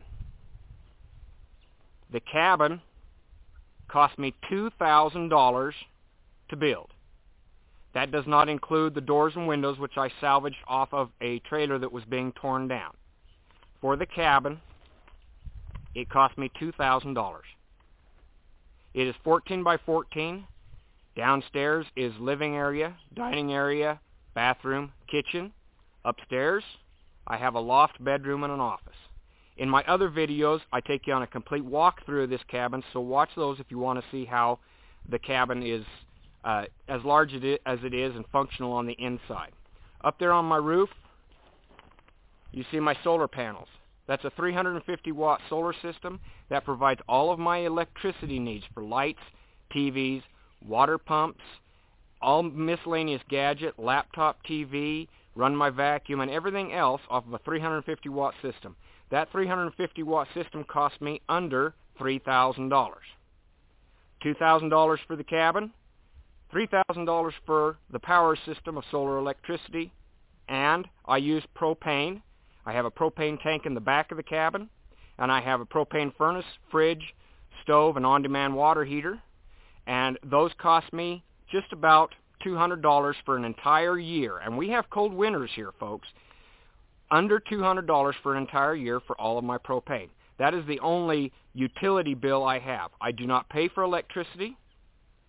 The cabin cost me two thousand dollars to build. That does not include the doors and windows, which I salvaged off of a trailer that was being torn down. For the cabin, it cost me two thousand dollars. It is fourteen by fourteen. Downstairs is living area, dining area, bathroom, kitchen. Upstairs, I have a loft bedroom and an office. In my other videos, I take you on a complete walkthrough of this cabin, so watch those if you want to see how the cabin is uh, as large as it is and functional on the inside. Up there on my roof, you see my solar panels. That's a three hundred fifty watt solar system that provides all of my electricity needs for lights, T Vs, water pumps, all miscellaneous gadget, laptop T V, run my vacuum, and everything else off of a three hundred fifty watt system. That three hundred fifty watt system cost me under three thousand dollars. two thousand dollars for the cabin, three thousand dollars for the power system of solar electricity, and I use propane. I have a propane tank in the back of the cabin, and I have a propane furnace, fridge, stove, and on-demand water heater, and those cost me just about two hundred dollars for an entire year. And we have cold winters here, folks. Under two hundred dollars for an entire year for all of my propane. That is the only utility bill I have. I do not pay for electricity.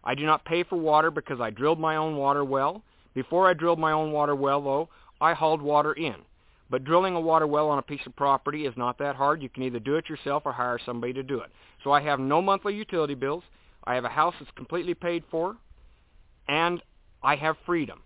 I do not pay for water because I drilled my own water well. Before I drilled my own water well, though, I hauled water in. But drilling a water well on a piece of property is not that hard. You can either do it yourself or hire somebody to do it. So I have no monthly utility bills. I have a house that's completely paid for, and I have freedom.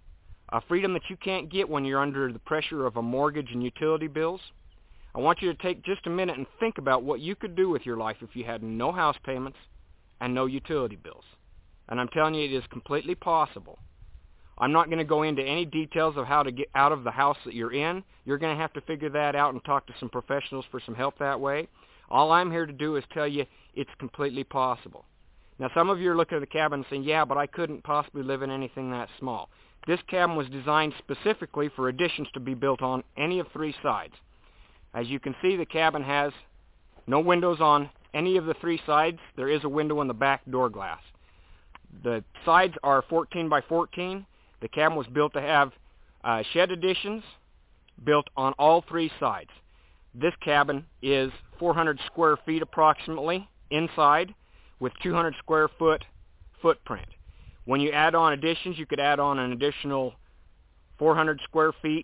A freedom that you can't get when you're under the pressure of a mortgage and utility bills. I want you to take just a minute and think about what you could do with your life if you had no house payments and no utility bills. And I'm telling you, it is completely possible. I'm not going to go into any details of how to get out of the house that you're in. You're going to have to figure that out and talk to some professionals for some help that way. All I'm here to do is tell you it's completely possible. Now, some of you are looking at the cabin and saying, yeah, but I couldn't possibly live in anything that small. This cabin was designed specifically for additions to be built on any of three sides. As you can see, the cabin has no windows on any of the three sides. There is a window in the back door glass. The sides are fourteen by fourteen. The cabin was built to have uh, shed additions built on all three sides. This cabin is four hundred square feet approximately inside with two hundred square foot footprint. When you add on additions, you could add on an additional four hundred square feet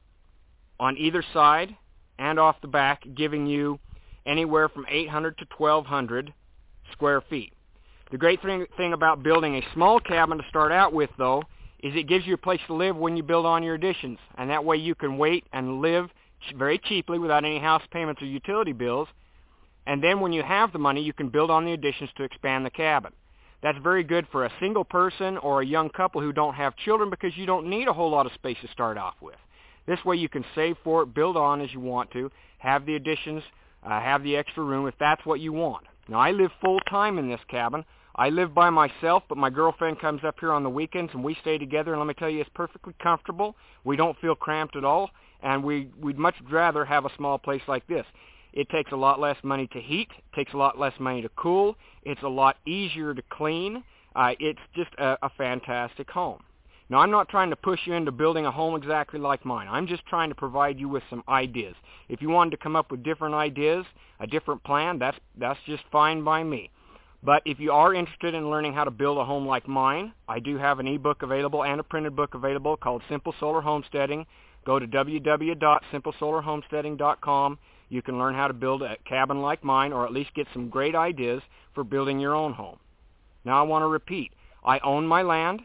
on either side and off the back, giving you anywhere from eight hundred to twelve hundred square feet. The great thing, thing about building a small cabin to start out with, though, is it gives you a place to live when you build on your additions. And that way you can wait and live very cheaply without any house payments or utility bills. And then when you have the money, you can build on the additions to expand the cabin. That's very good for a single person or a young couple who don't have children because you don't need a whole lot of space to start off with. This way you can save for it, build on as you want to, have the additions, uh, have the extra room if that's what you want. Now, I live full-time in this cabin. I live by myself, but my girlfriend comes up here on the weekends, and we stay together, and let me tell you, it's perfectly comfortable. We don't feel cramped at all, and we, we'd much rather have a small place like this. It takes a lot less money to heat. It takes a lot less money to cool. It's a lot easier to clean. Uh, it's just a, a fantastic home. Now, I'm not trying to push you into building a home exactly like mine. I'm just trying to provide you with some ideas. If you wanted to come up with different ideas, a different plan, that's, that's just fine by me. But if you are interested in learning how to build a home like mine, I do have an ebook available and a printed book available called Simple Solar Homesteading. Go to w w w dot simple solar homesteading dot com. You can learn how to build a cabin like mine, or at least get some great ideas for building your own home. Now, I want to repeat. I own my land.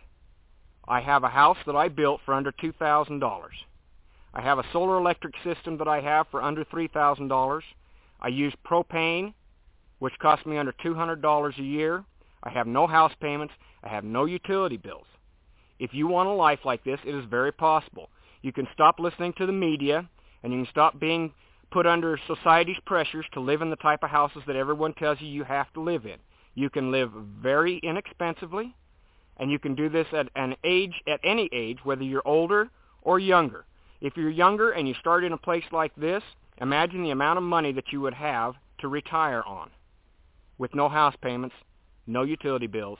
I have a house that I built for under two thousand dollars. I have a solar electric system that I have for under three thousand dollars. I use propane, which costs me under two hundred dollars a year. I have no house payments. I have no utility bills. If you want a life like this, it is very possible. You can stop listening to the media, and you can stop being put under society's pressures to live in the type of houses that everyone tells you you have to live in. You can live very inexpensively, and you can do this at an age, at any age, whether you're older or younger. If you're younger and you start in a place like this, imagine the amount of money that you would have to retire on, with no house payments, no utility bills,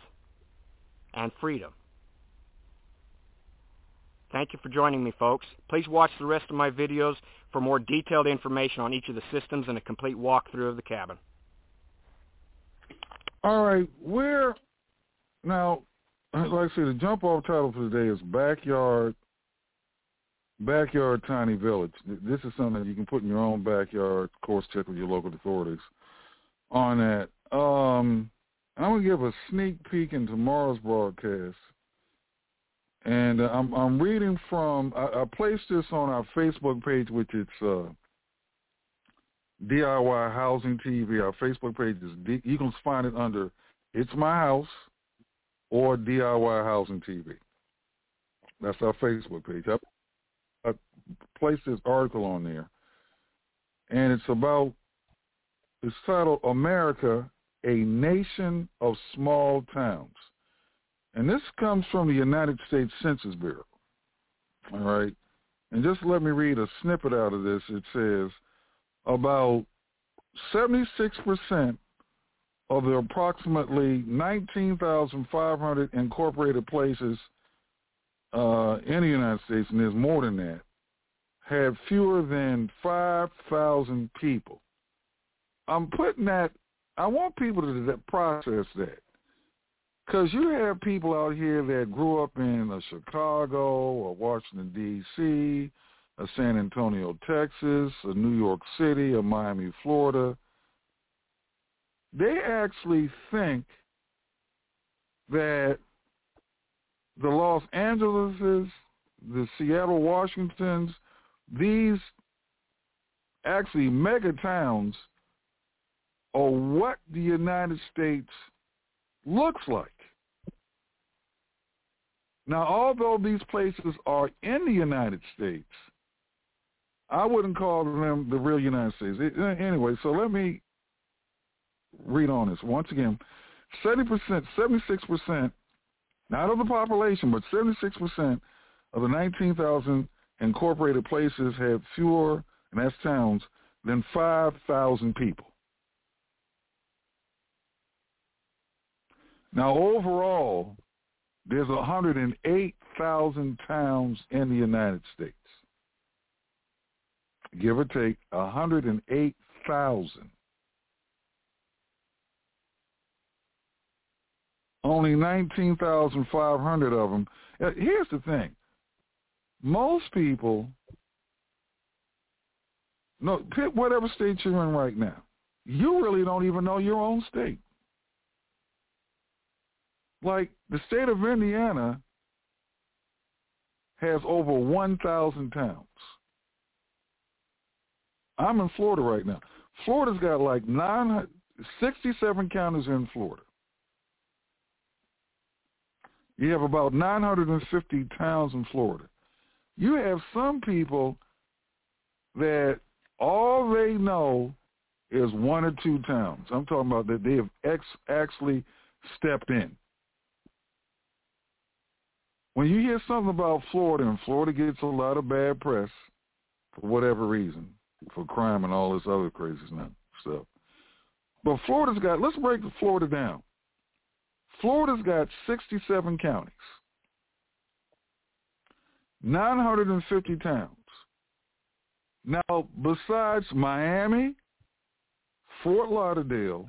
and freedom. Thank you for joining me, folks. Please watch the rest of my videos for more detailed information on each of the systems and a complete walkthrough of the cabin. All right, where now, like I say, the jump-off title for today is Backyard, Backyard Tiny Village. This is something that you can put in your own backyard. Of course, check with your local authorities on that. Um, I'm going to give a sneak peek in tomorrow's broadcast. And uh, I'm, I'm reading from, I, I placed this on our Facebook page, which is uh, D I Y Housing T V. Our Facebook page is, D, you can find it under It's My House or D I Y Housing T V. That's our Facebook page. I, I placed this article on there, and it's about, it's titled America, a Nation of Small Towns. And this comes from the United States Census Bureau, all right? And just let me read a snippet out of this. It says, about seventy-six percent of the approximately nineteen thousand five hundred incorporated places uh, in the United States, and there's more than that, have fewer than five thousand people. I'm putting that, I want people to process that. Because you have people out here that grew up in a Chicago or Washington, D C, a San Antonio, Texas, a New York City, a Miami, Florida. They actually think that the Los Angeleses, the Seattle, Washingtons, these actually mega towns are what the United States looks like. Now, although these places are in the United States, I wouldn't call them the real United States. It, anyway, so let me read on this. Once again, seventy percent, seventy-six percent, not of the population, but seventy-six percent of the nineteen thousand incorporated places have fewer, and that's towns, than five thousand people. Now, overall, there's one hundred eight thousand towns in the United States. Give or take, one hundred eight thousand. Only nineteen thousand five hundred of them. Here's the thing. Most people, no, pick whatever state you're in right now. You really don't even know your own state. Like, the state of Indiana has over one thousand towns. I'm in Florida right now. Florida's got like nine, sixty-seven counties in Florida. You have about nine hundred fifty towns in Florida. You have some people that all they know is one or two towns. I'm talking about that they have ex- actually stepped in. When you hear something about Florida, and Florida gets a lot of bad press for whatever reason, for crime and all this other crazy stuff. But Florida's got, let's break Florida down. Florida's got sixty-seven counties, nine hundred fifty towns. Now, besides Miami, Fort Lauderdale,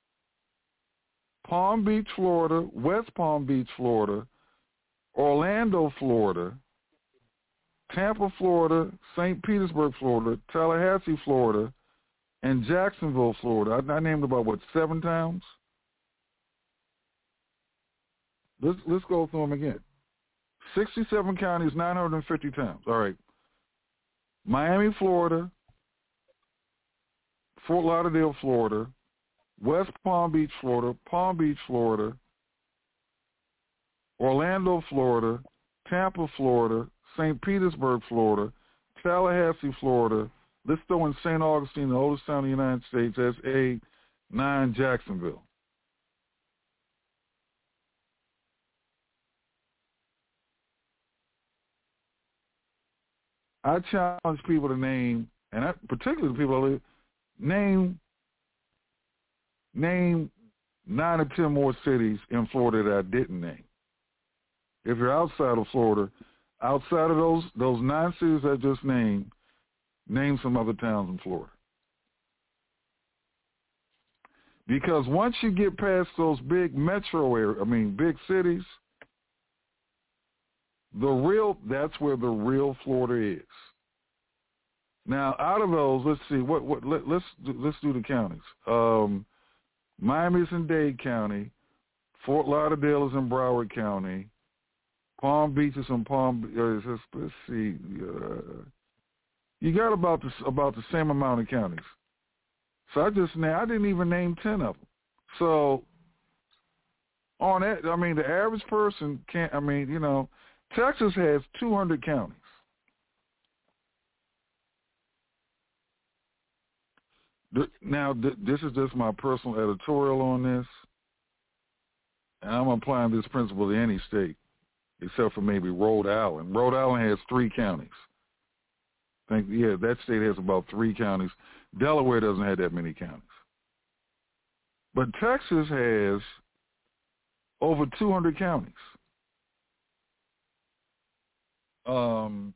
Palm Beach, Florida, West Palm Beach, Florida, Orlando, Florida, Tampa, Florida, Saint Petersburg, Florida, Tallahassee, Florida, and Jacksonville, Florida. I, I named about, what, seven towns? Let's, let's go through them again. sixty-seven counties, nine hundred fifty towns. All right. Miami, Florida, Fort Lauderdale, Florida, West Palm Beach, Florida, Palm Beach, Florida, Orlando, Florida, Tampa, Florida, Saint Petersburg, Florida, Tallahassee, Florida. Let's throw in Saint Augustine, the oldest town in the United States, as A nine, Jacksonville. I challenge people to name, and I, particularly people who name, name nine or ten more cities in Florida that I didn't name. If you're outside of Florida, outside of those those nine cities I just named, name some other towns in Florida. Because once you get past those big metro areas, I mean big cities, the real that's where the real Florida is. Now, out of those, let's see what what let, let's do, let's do the counties. Um, Miami's in Dade County, Fort Lauderdale is in Broward County. Palm Beach is in Palm. Uh, let's see. Uh, you got about the, about the same amount of counties. So I just I didn't even name ten of them. So on that, I mean, the average person can't. I mean, you know, Texas has two hundred counties. Now, this is just my personal editorial on this, and I'm applying this principle to any state, except for maybe Rhode Island. Rhode Island has three counties. I think, yeah, that state has about three counties. Delaware doesn't have that many counties. But Texas has over two hundred counties. Um,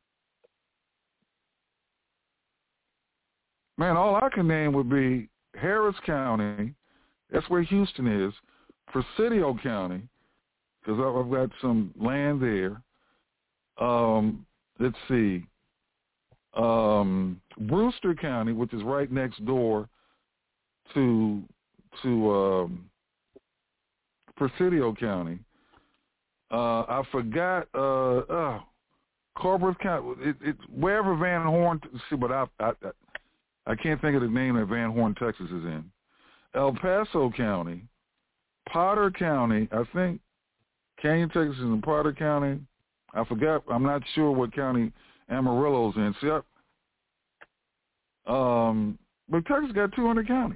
man, all I can name would be Harris County. That's where Houston is. Presidio County, because I've got some land there. Um, let's see. Um, Brewster County, which is right next door to to um, Presidio County. Uh, I forgot. Uh, uh, Corpus County. It, it, wherever Van Horn. See, but I, I I can't think of the name that Van Horn, Texas, is in. El Paso County, Potter County. I think Canyon, Texas, is in Potter County. I forgot. I'm not sure what county Amarillo's in. See, I, um, but Texas got two hundred counties.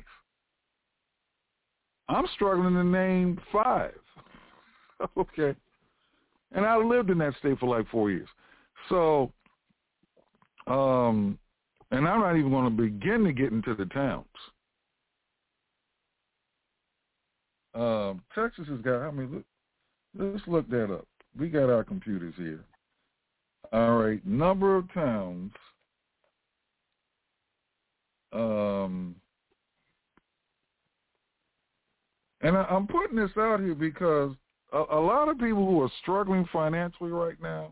I'm struggling to name five. Okay. And I lived in that state for like four years. So, um, and I'm not even going to begin to get into the towns. Um, Texas has got, I mean, look, let's look that up. We got our computers here. All right, number of towns. Um, and I, I'm putting this out here because a, a lot of people who are struggling financially right now,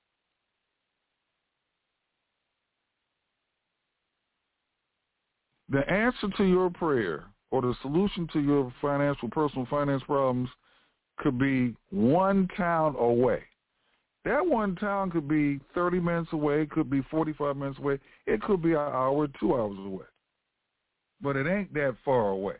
the answer to your prayer or the solution to your financial, personal finance problems could be one town away. That one town could be thirty minutes away, could be forty-five minutes away. It could be an hour, two hours away. But it ain't that far away.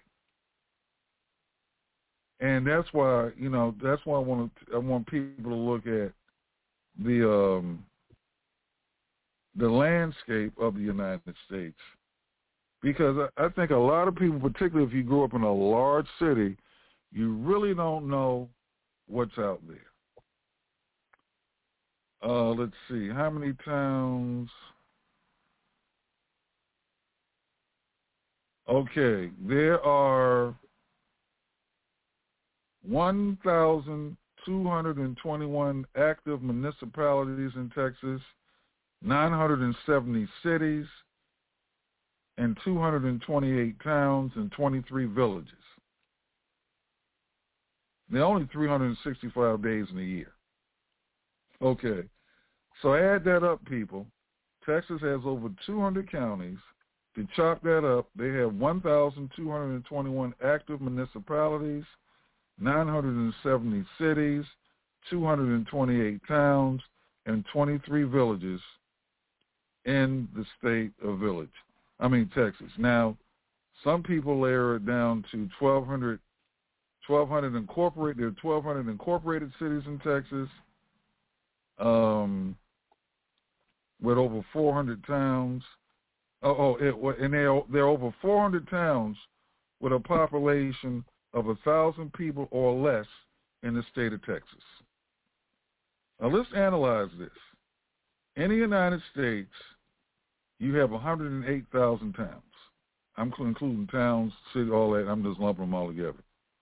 And that's why, you know, that's why I want to, I want people to look at the um, the landscape of the United States. Because I, I think a lot of people, particularly if you grew up in a large city, you really don't know what's out there. Uh, let's see, how many towns? Okay, there are one thousand two hundred twenty-one active municipalities in Texas, nine hundred seventy cities, and two hundred twenty-eight towns and twenty-three villages. There are only three hundred sixty-five days in a year. Okay, so add that up, people. Texas has over two hundred counties. To chop that up, they have one thousand two hundred twenty-one active municipalities, nine hundred seventy cities, two hundred twenty-eight towns, and twenty-three villages in the state of Village. I mean, Texas. Now, some people layer it down to twelve hundred, twelve hundred incorporated. There are twelve hundred incorporated cities in Texas, um, with over four hundred towns. Oh, oh it, and there there are over four hundred towns with a population of a thousand people or less in the state of Texas. Now let's analyze this. In the United States, you have one hundred eight thousand towns. I'm including towns, city, all that. I'm just lumping them all together.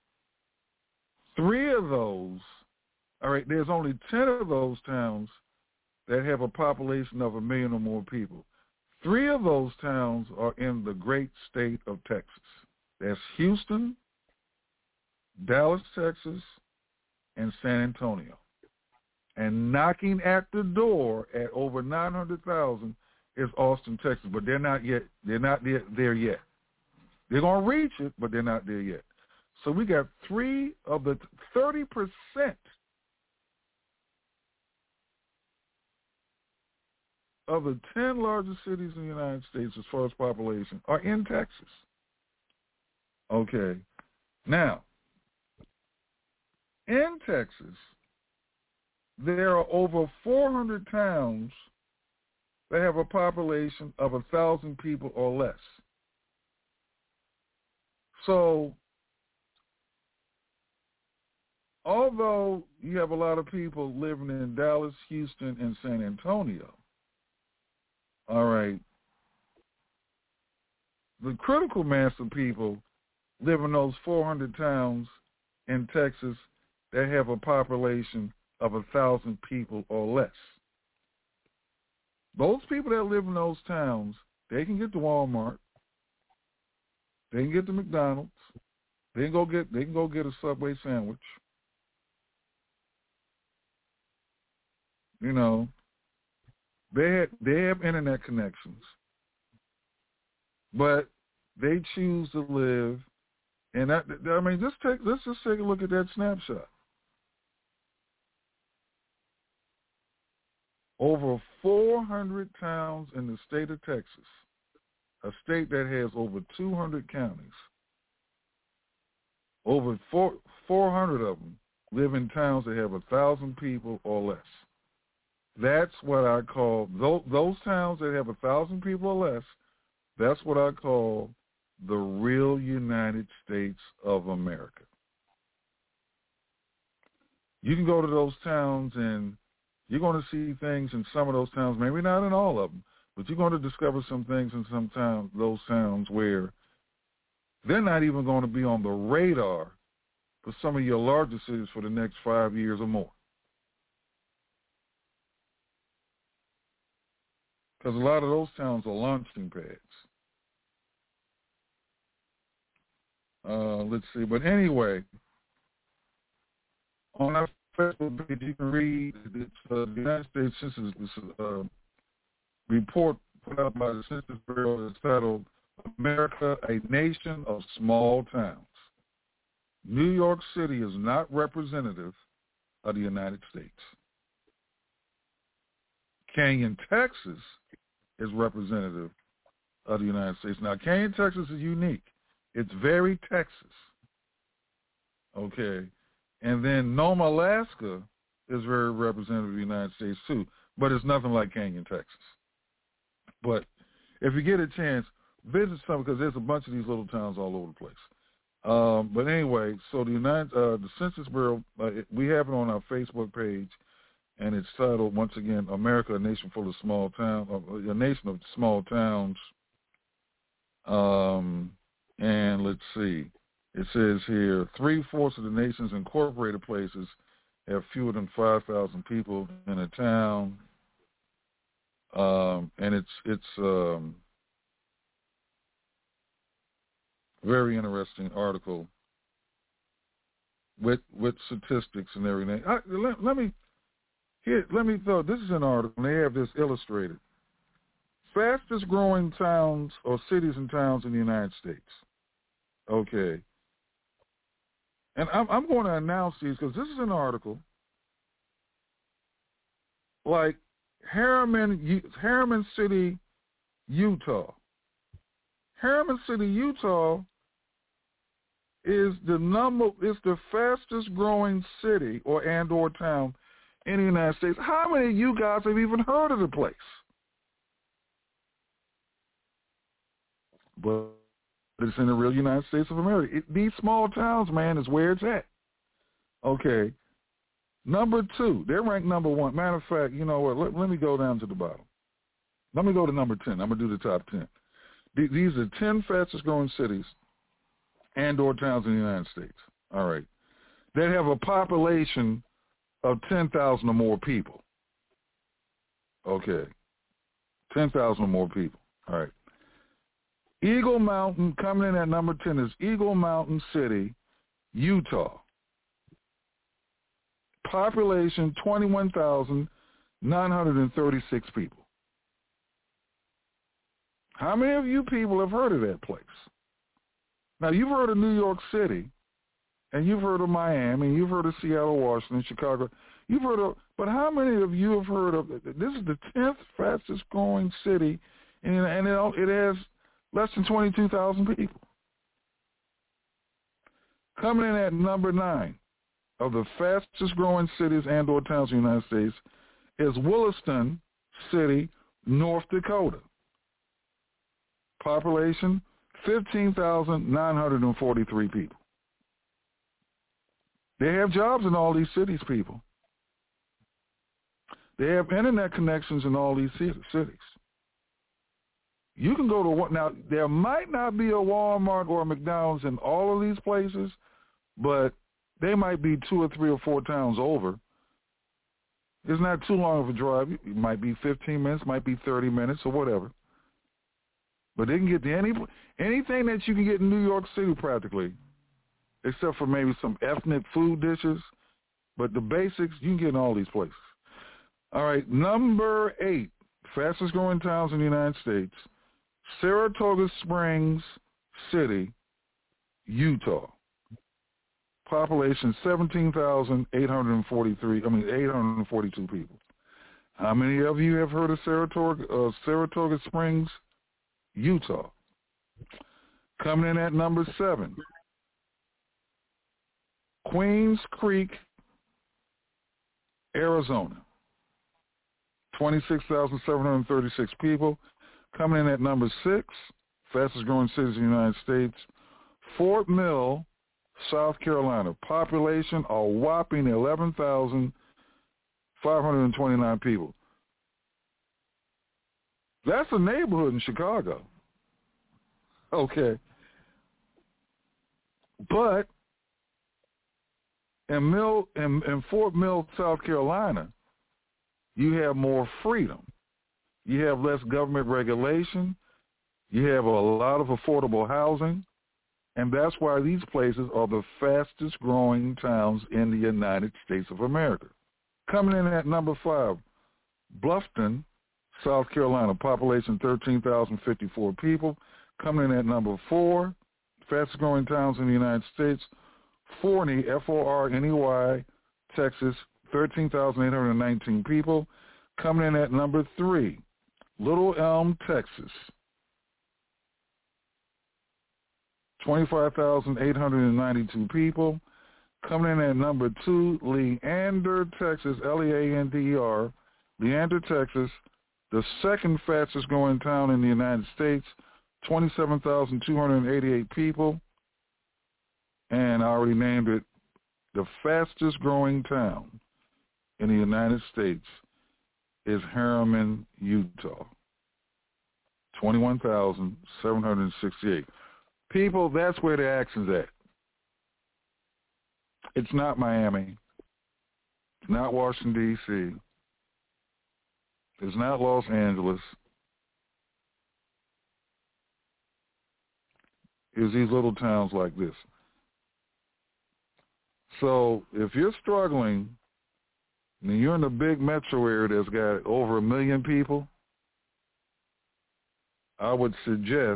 Three of those, all right, there's only ten of those towns that have a population of a million or more people. Three of those towns are in the great state of Texas. That's Houston, Dallas, Texas, and San Antonio. And knocking at the door at over nine hundred thousand is Austin, Texas, but they're not yet. They're not there, there yet. They're going to reach it, but they're not there yet. So we got three of the thirty percent of the ten largest cities in the United States as far as population are in Texas. Okay. Now, in Texas, there are over four hundred towns that have a population of one thousand people or less. So, although you have a lot of people living in Dallas, Houston, and San Antonio, all right, the critical mass of people live in those four hundred towns in Texas that have a population of one thousand people or less. Those people that live in those towns, they can get to Walmart, they can get to McDonald's, they can go get they can go get a Subway sandwich, you know, they had, they have internet connections, but they choose to live. And that, I mean, just take let's just take a look at that snapshot. Over four hundred towns in the state of Texas, a state that has over two hundred counties. Over four, 400 of them live in towns that have one thousand people or less. That's what I call, those, those towns that have one thousand people or less, that's what I call the real United States of America. You can go to those towns and you're going to see things in some of those towns, maybe not in all of them, but you're going to discover some things in some towns, those towns where they're not even going to be on the radar for some of your larger cities for the next five years or more. Because a lot of those towns are launching pads. Uh, let's see. But anyway, on our Facebook page, you can read it's, uh, the United States Census uh, report put out by the Census Bureau is titled America, a Nation of Small Towns. New York City is not representative of the United States. Canyon, Texas is representative of the United States. Now, Canyon, Texas is unique. It's very Texas. Okay. And then Nome, Alaska is very representative of the United States too, but it's nothing like Canyon, Texas. But if you get a chance, visit some because there's a bunch of these little towns all over the place. Um, but anyway, so the United, uh, the Census Bureau, uh, it, we have it on our Facebook page, and it's titled once again, "America, a Nation Full of Small Towns," uh, a nation of small towns. Um, and let's see, it says here, three fourths of the nation's incorporated places have fewer than five thousand people in a town, um, and it's it's. Um, Very interesting article with with statistics and everything. I, let, let me here. Let me throw. This is an article. And they have this illustrated. Fastest growing towns or cities and towns in the United States. Okay. And I'm, I'm going to announce these because this is an article. Like Harriman, Harriman City, Utah. Harriman City, Utah is the number is the fastest growing city or and or town in the United States. How many of you guys have even heard of the place? But it's in the real United States of America. It, these small towns, man, is where it's at. Okay. Number two, they're ranked number one. Matter of fact, you know what? Let, let me go down to the bottom. Let me go to number ten. I'm going to do the top ten. These are ten fastest growing cities and or towns in the United States. All right. That have a population of ten thousand or more people. Okay. ten thousand or more people. All right. Eagle Mountain, coming in at number ten, is Eagle Mountain City, Utah. Population twenty-one thousand nine hundred thirty-six people. How many of you people have heard of that place? Now, you've heard of New York City, and you've heard of Miami, and you've heard of Seattle, Washington, Chicago. You've heard of, but how many of you have heard of, this is the tenth fastest growing city, and, and it, it has less than twenty-two thousand people. Coming in at number nine of the fastest growing cities and or towns in the United States is Williston City, North Dakota. Population, fifteen thousand nine hundred forty-three people. They have jobs in all these cities, people. They have internet connections in all these cities. You can go to what now? There might not be a Walmart or a McDonald's in all of these places, but they might be two or three or four towns over. It's not too long of a drive. It might be fifteen minutes, might be thirty minutes, or whatever. But they can get to any anything that you can get in New York City practically, except for maybe some ethnic food dishes. But the basics, you can get in all these places. All right, number eight, fastest growing towns in the United States, Saratoga Springs City, Utah. Population seventeen thousand eight hundred forty-three, I mean eight hundred forty-two people. How many of you have heard of Saratoga, uh, Saratoga Springs, Utah? Coming in at number seven, Queens Creek, Arizona. twenty-six thousand seven hundred thirty-six people. Coming in at number six, fastest growing cities in the United States, Fort Mill, South Carolina. Population a whopping eleven thousand five hundred twenty-nine people. That's a neighborhood in Chicago. Okay. But in Mill in, in Fort Mill, South Carolina, you have more freedom. You have less government regulation. You have a lot of affordable housing. And that's why these places are the fastest growing towns in the United States of America. Coming in at number five, Bluffton, South Carolina, population thirteen thousand fifty-four people. Coming in at number four, fastest growing towns in the United States, Forney, F O R N E Y, Texas, thirteen thousand eight hundred nineteen people. Coming in at number three, Little Elm, Texas, twenty-five thousand eight hundred ninety-two people. Coming in at number two, Leander, Texas, L E A N D E R, Leander, Texas, the second fastest growing town in the United States, twenty-seven thousand two hundred eighty-eight people. And I already named it the fastest growing town in the United States is Harriman, Utah, twenty-one thousand seven hundred sixty-eight. People, that's where the action's at. It's not Miami. It's not Washington, D C It's not Los Angeles. It's these little towns like this. So if you're struggling and you're in a big metro area that's got over a million people, I would suggest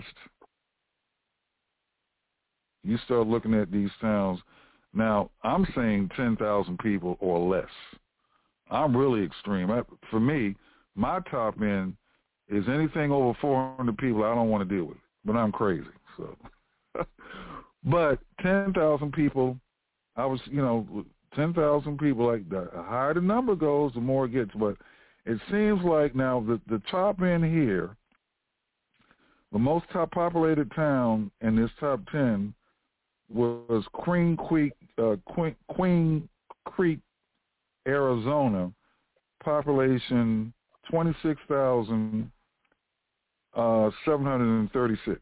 you start looking at these towns. Now, I'm saying ten thousand people or less. I'm really extreme. I, for me, my top end is anything over four hundred people I don't want to deal with, but I'm crazy. So, but ten thousand people, I was, you know, ten thousand people, like the higher the number goes, the more it gets. But it seems like now the, the top end here, the most top populated town in this top ten was Queen Creek, uh, Queen, Queen Creek, Arizona, population twenty-six thousand seven hundred thirty-six.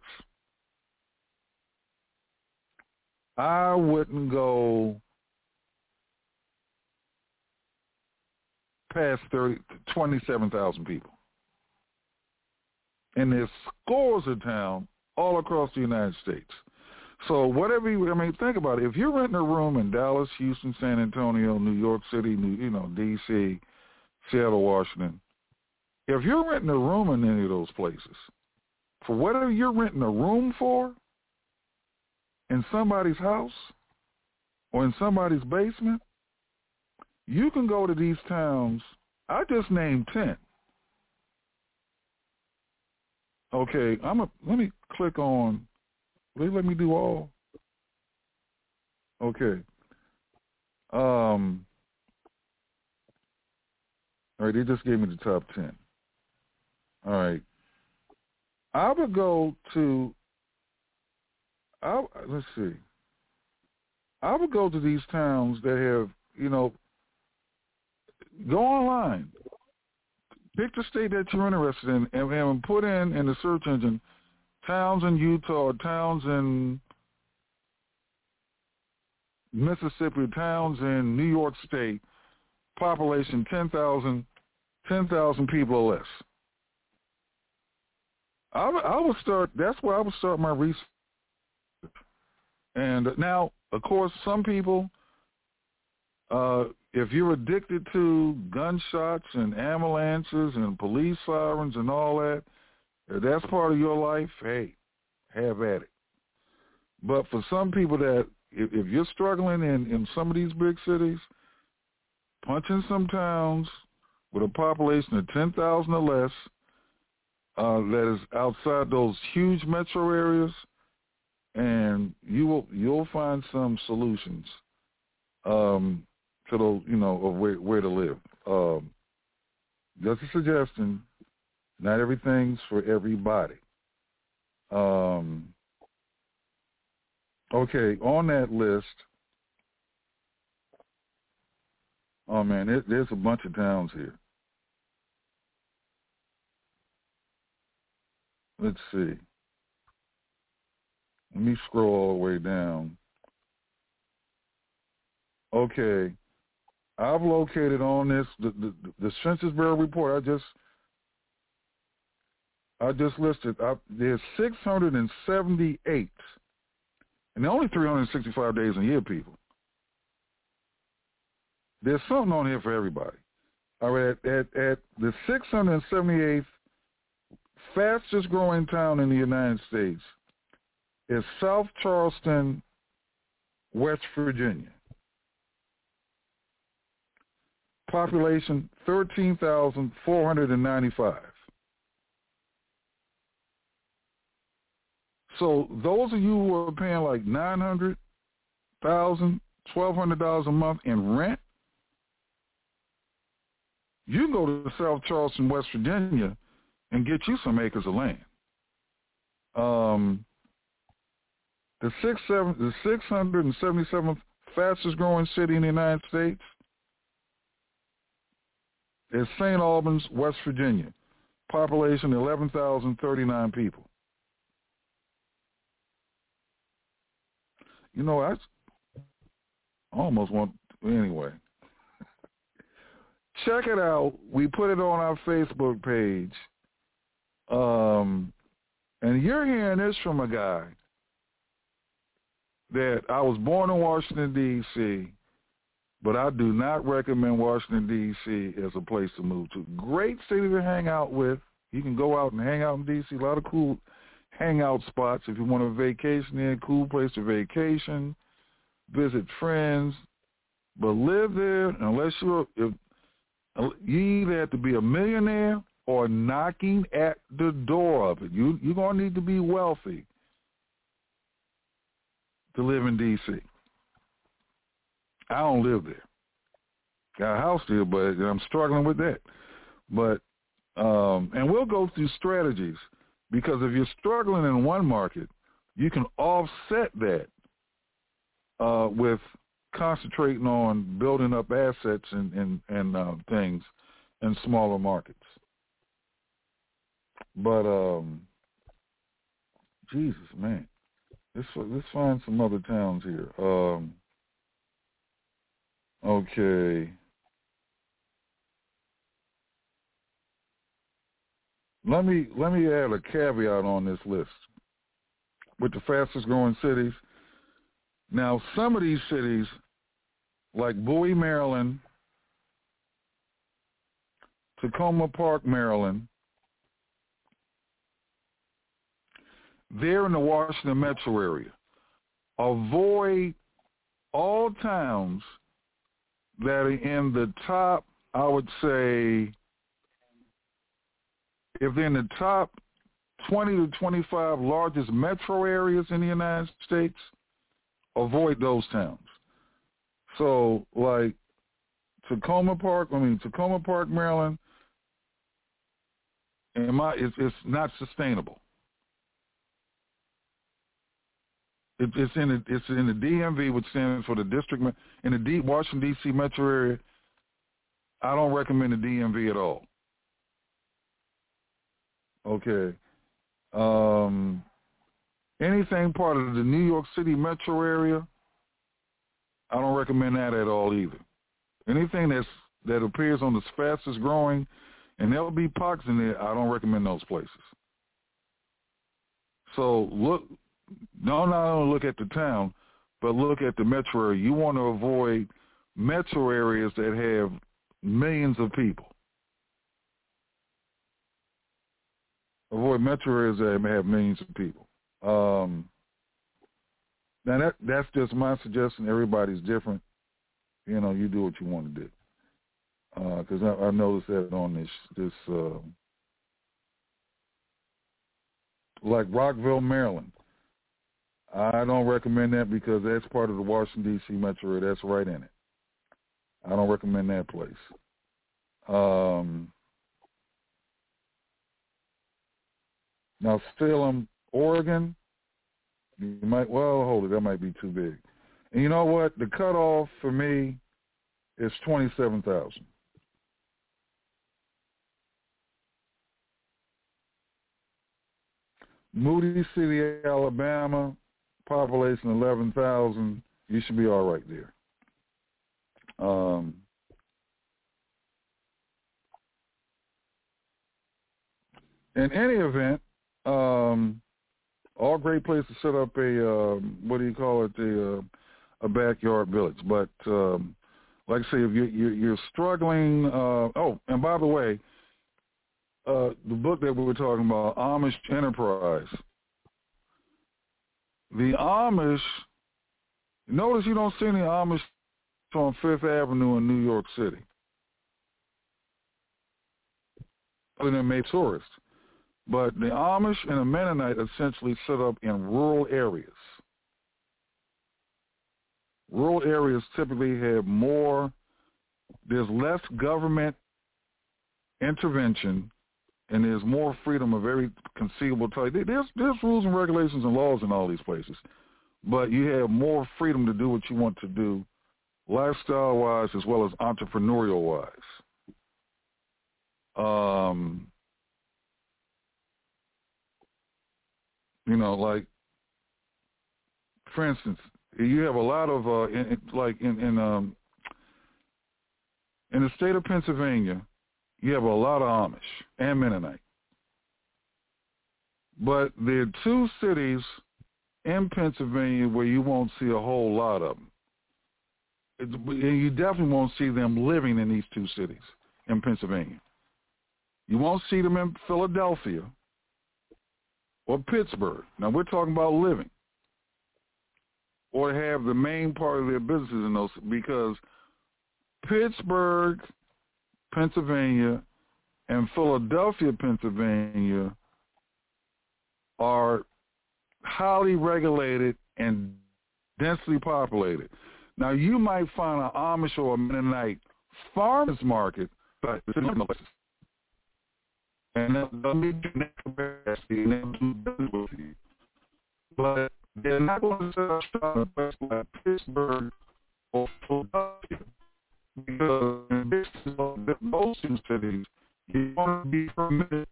I wouldn't go past thirty, twenty-seven thousand people. And there's scores of towns all across the United States. So whatever you, I mean, think about it. If you're renting a room in Dallas, Houston, San Antonio, New York City, New, you know, D C, Seattle, Washington, if you're renting a room in any of those places, for whatever you're renting a room for, in somebody's house or in somebody's basement, you can go to these towns. I just named ten. Okay, I'm a, let me click on, they let me do all. Okay. Um, all right, they just gave me the top ten. All right. I would go to, I, let's see. I would go to these towns that have, you know, go online. Pick the state that you're interested in and, and put in in the search engine towns in Utah, towns in Mississippi, towns in New York State, population ten thousand, ten thousand people or less. I, I would start, that's where I would start my research. And now, of course, some people, Uh, if you're addicted to gunshots and ambulances and police sirens and all that, if that's part of your life, hey, have at it. But for some people that, if, if you're struggling in, in some of these big cities, punch in some towns with a population of ten thousand or less uh, that is outside those huge metro areas, and you will you'll find some solutions um, to those, you know, of where, where to live. Um, just a suggestion. Not everything's for everybody. Um, okay, on that list, oh man, it, there's a bunch of towns here. Let's see. Let me scroll all the way down. Okay, I've located on this the the, the Census Bureau report. I just I just listed. I, there's six hundred seventy-eight, and there are only three hundred sixty-five days in a year, people. There's something on here for everybody. All right, at, at, at the six hundred seventy-eighth fastest growing town in the United States is South Charleston, West Virginia. Population thirteen thousand four hundred ninety-five. So those of you who are paying like nine hundred thousand dollars, twelve hundred dollars a month in rent, you can go to South Charleston, West Virginia, and get you some acres of land. Um, the six seven the six hundred seventy-seventh fastest growing city in the United States is Saint Albans, West Virginia. Population eleven thousand thirty-nine people. You know, I almost want, anyway. Check it out. We put it on our Facebook page. Um, and you're hearing this from a guy that I was born in Washington, D C, but I do not recommend Washington, D C as a place to move to. Great city to hang out with. You can go out and hang out in D C. A lot of cool hangout spots if you want to vacation there. Cool place to vacation, visit friends. But live there unless you're, if, you either have to be a millionaire or knocking at the door of it. You, you're going to need to be wealthy to live in D C. I don't live there. Got a house there, but I'm struggling with that. But, um, and we'll go through strategies, because if you're struggling in one market, you can offset that uh, with concentrating on building up assets and, and, and uh, things in smaller markets. But, um, Jesus, man. Let's, let's find some other towns here. Um, okay. Let me let me add a caveat on this list with the fastest growing cities. Now, some of these cities, like Bowie, Maryland, Tacoma Park, Maryland, they're in the Washington metro area. Avoid all towns that are in the top, I would say, if they're in the top twenty to twenty-five largest metro areas in the United States, avoid those towns. So, like Tacoma Park, I mean, Tacoma Park, Maryland, and my, it's, it's not sustainable. It, it's in the, it's in the D M V, which stands for the district, in the D, Washington, D C metro area. I don't recommend the D M V at all. Okay. Um, anything part of the New York City metro area, I don't recommend that at all either. Anything that's that appears on the fastest growing, and there'll be pockets in there, I don't recommend those places. So look, don't not only look at the town, but look at the metro area. You want to avoid metro areas that have millions of people. Avoid metro areas that have millions of people. Um, now, that that's just my suggestion. Everybody's different. You know, you do what you want to do. Because uh, I, I noticed that on this, this uh, like Rockville, Maryland. I don't recommend that because that's part of the Washington, D C metro area. That's right in it. I don't recommend that place. Um, now, Salem, Oregon, you might, well, hold it, that might be too big. And you know what? The cutoff for me is twenty-seven thousand. Moody City, Alabama, population eleven thousand. You should be all right there. Um, in any event, um, all great places to set up a, uh, what do you call it, a, uh, a backyard village. But um, like I say, if you're, you're, you're struggling, uh, oh, and by the way, uh, the book that we were talking about, Amish Enterprise, the Amish, notice you don't see any Amish on Fifth Avenue in New York City, other than maybe tourists. But the Amish and the Mennonite essentially set up in rural areas. Rural areas typically have more, there's less government intervention, and there's more freedom of every conceivable type. There's, there's rules and regulations and laws in all these places, but you have more freedom to do what you want to do, lifestyle-wise as well as entrepreneurial-wise. Um, you know, like, for instance, you have a lot of, uh, in, in, like in, in, um, in the state of Pennsylvania, you have a lot of Amish and Mennonite. But there are two cities in Pennsylvania where you won't see a whole lot of them. It, and you definitely won't see them living in these two cities in Pennsylvania. You won't see them in Philadelphia or Pittsburgh. Now, we're talking about living. Or have the main part of their businesses in those, because Pittsburgh, Pennsylvania, and Philadelphia, Pennsylvania are highly regulated and densely populated. Now, you might find an Amish or a Mennonite farmers market, but it's in no places. And they'll meet your capacity and they'll do business with you. But they're not going to set up shop in a place like Pittsburgh or Philadelphia, because in business, most cities, you want to be permitted.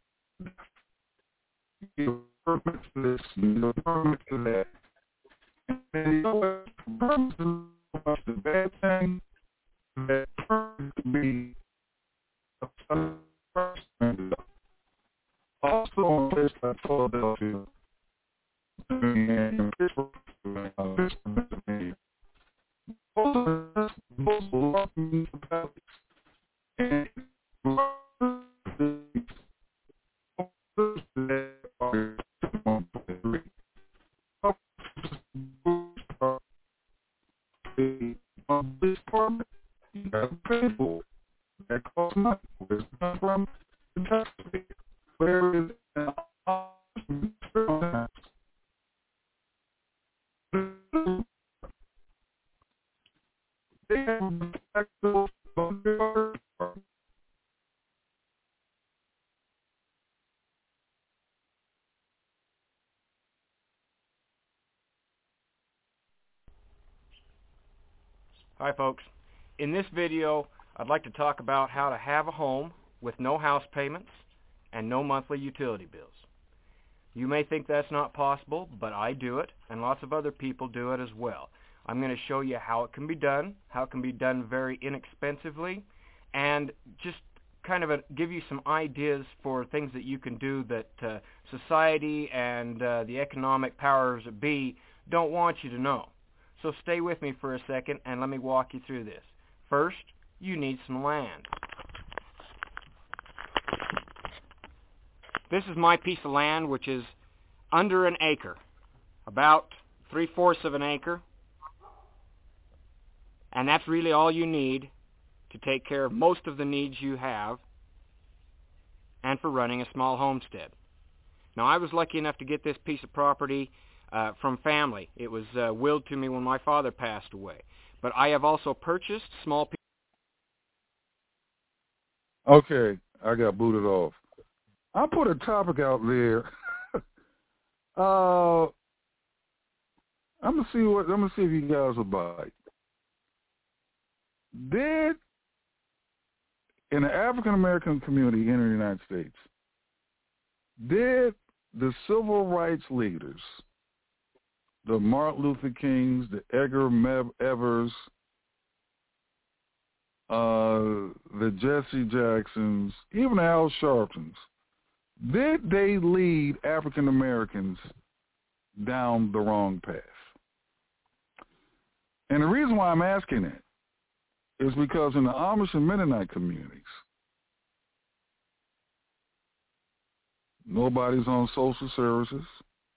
You permit to this, you permit to that. And you know what? Permits is the bad thing that permits to be a person. Also, in a place like Philadelphia, and Pittsburgh, Pennsylvania, most large municipalities and this permit you got to pay for. That costs money. Where's it come from? The taxpayer. Where is it? They have taxable on Hi folks, in this video I'd like to talk about how to have a home with no house payments and no monthly utility bills. You may think that's not possible, but I do it, and lots of other people do it as well. I'm going to show you how it can be done, how it can be done very inexpensively, and just kind of a, give you some ideas for things that you can do that uh, society and uh, the economic powers that be don't want you to know. So stay with me for a second and let me walk you through this. first, you need some land. This is my piece of land, which is under an acre, about three-fourths of an acre. And that's really all you need to take care of most of the needs you have and for running a small homestead. Now, I was lucky enough to get this piece of property uh, from family. It was uh, willed to me when my father passed away. But I have also purchased small pieces. Okay, I got booted off. I put a topic out there. uh, I'm gonna see what I'm gonna see if you guys will bite. Did in the African American community in the United States, did the civil rights leaders, the Martin Luther Kings, the Edgar Evers, uh, the Jesse Jacksons, even the Al Sharptons, did they lead African Americans down the wrong path? And the reason why I'm asking it is because in the Amish and Mennonite communities, nobody's on social services.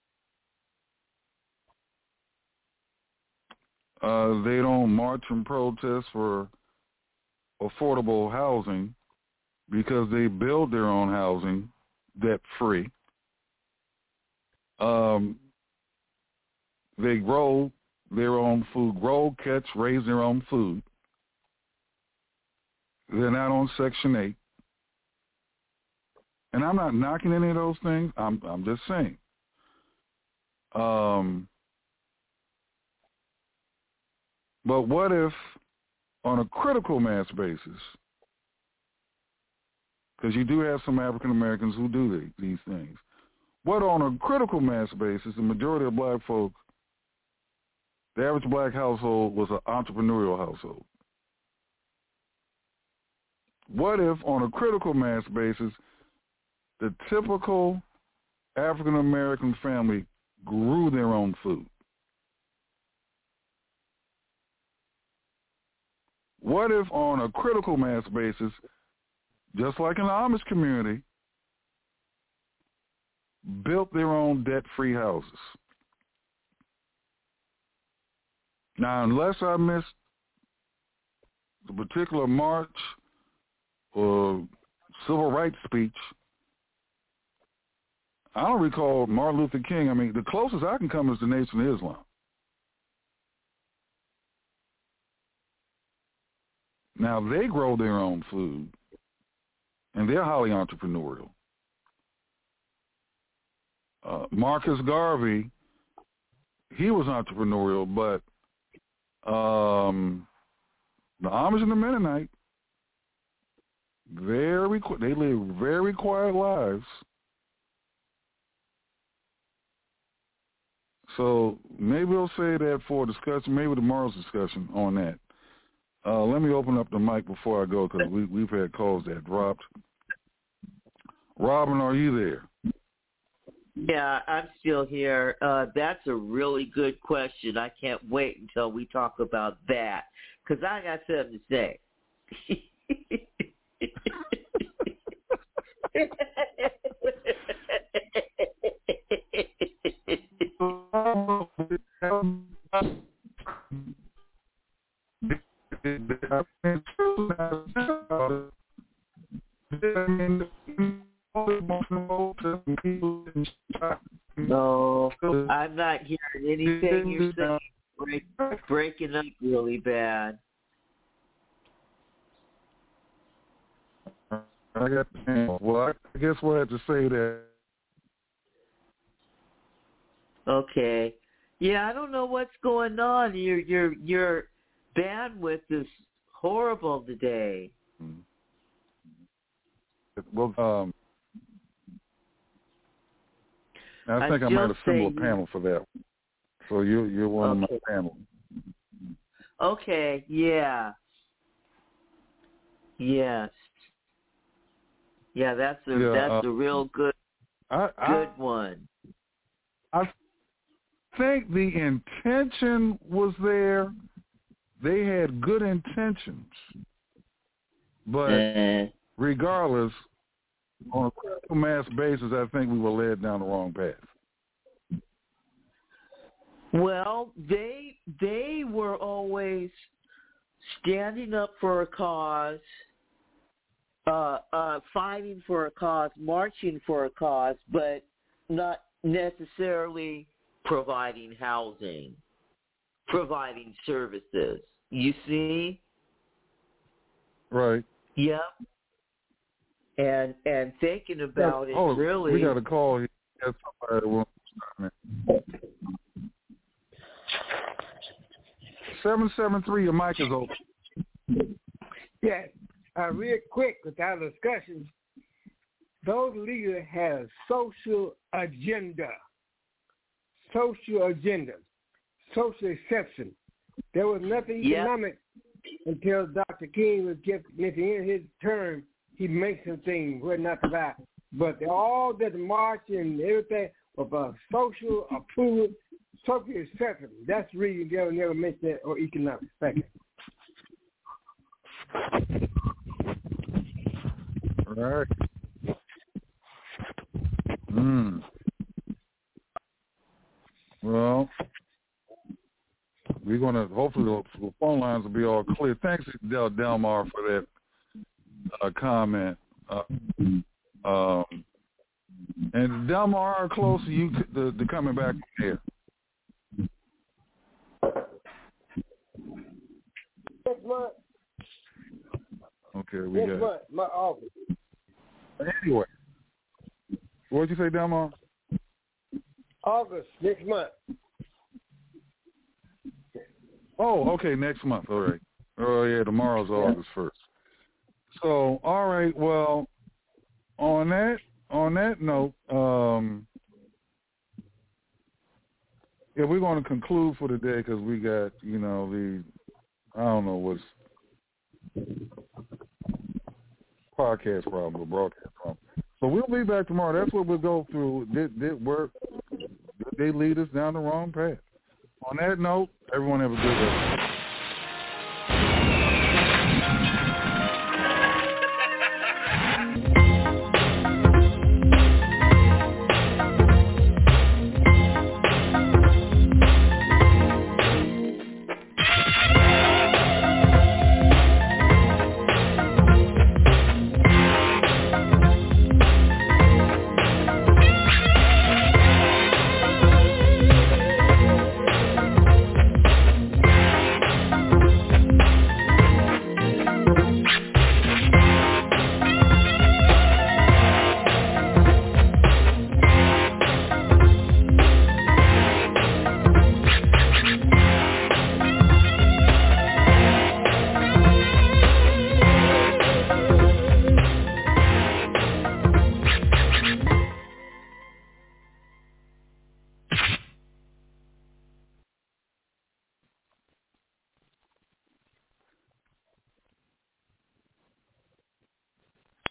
Uh, they don't march and protest for affordable housing because they build their own housing debt-free. Um, they grow their own food, grow, catch, raise their own food. They're not on Section eight. And I'm not knocking any of those things. I'm I'm just saying. Um, but what if, on a critical mass basis, because you do have some African Americans who do the, these things, what on a critical mass basis, the majority of black folk, the average black household was an entrepreneurial household. What if, on a critical mass basis, the typical African American family grew their own food? What if, on a critical mass basis, just like in the Amish community, built their own debt-free houses? Now, unless I missed the particular march or civil rights speech, I don't recall Martin Luther King. I mean, the closest I can come is the Nation of Islam. Now, they grow their own food, and they're highly entrepreneurial. Uh, Marcus Garvey, he was entrepreneurial, but um, the Amish and the Mennonite, very they live very quiet lives. So maybe we'll say that for a discussion, maybe tomorrow's discussion on that. Uh, let me open up the mic before I go because we, we've had calls that dropped. Robin, are you there? Yeah, I'm still here. Uh, that's a really good question. I can't wait until we talk about that because I got something to say. No, I'm not hearing anything you're saying. Break, breaking up really bad. I got well. I guess we'll have to say that. Okay. Yeah, I don't know what's going on. Your your your bandwidth is horrible today. Well, um, I I'm think I might still assemble a saying- panel for that. So you you're one Okay. of my panel. Okay. Yeah. Yes. Yeah, that's a Yeah, that's uh, a real good I, good I, one. I think the intention was there, they had good intentions, but uh, regardless, on a critical mass basis, I think we were led down the wrong path. well, they they were always standing up for a cause, uh, uh, fighting for a cause, marching for a cause, but not necessarily providing housing, providing services. You see? Right. Yep. And and thinking about yeah, it, oh, really. We got a call here. Somebody that wants to start, seven seven three, your mic is open. Yes. Uh, real quick, with our discussions, those leaders have a social agenda. Social agenda. Social exception. There was nothing yep. economic until Doctor King was just at the end of his term. He makes some things where not about. But all that march and everything of uh, social approval, social exception. That's the reason they'll never mention that or economic. Thank you. All right. Hmm. Well, we're going to, hopefully the phone lines will be all clear. Thanks, Del Delmar, for that uh, comment. Uh, um, and Delmar, how close are you to, to coming back here? Next month. Okay, we Next got month, my office. Anyway, what did you say, Delmar? August, next month. Oh, okay, next month. All right. Oh, yeah, tomorrow's August first. So, all right, well, on that on that note, um, yeah, we're going to conclude for the day because we got, you know, the, I don't know what's podcast problem or broadcast problem. So we'll be back tomorrow. That's what we'll go through. Did, did work? Did they lead us down the wrong path? On that note, everyone have a good day.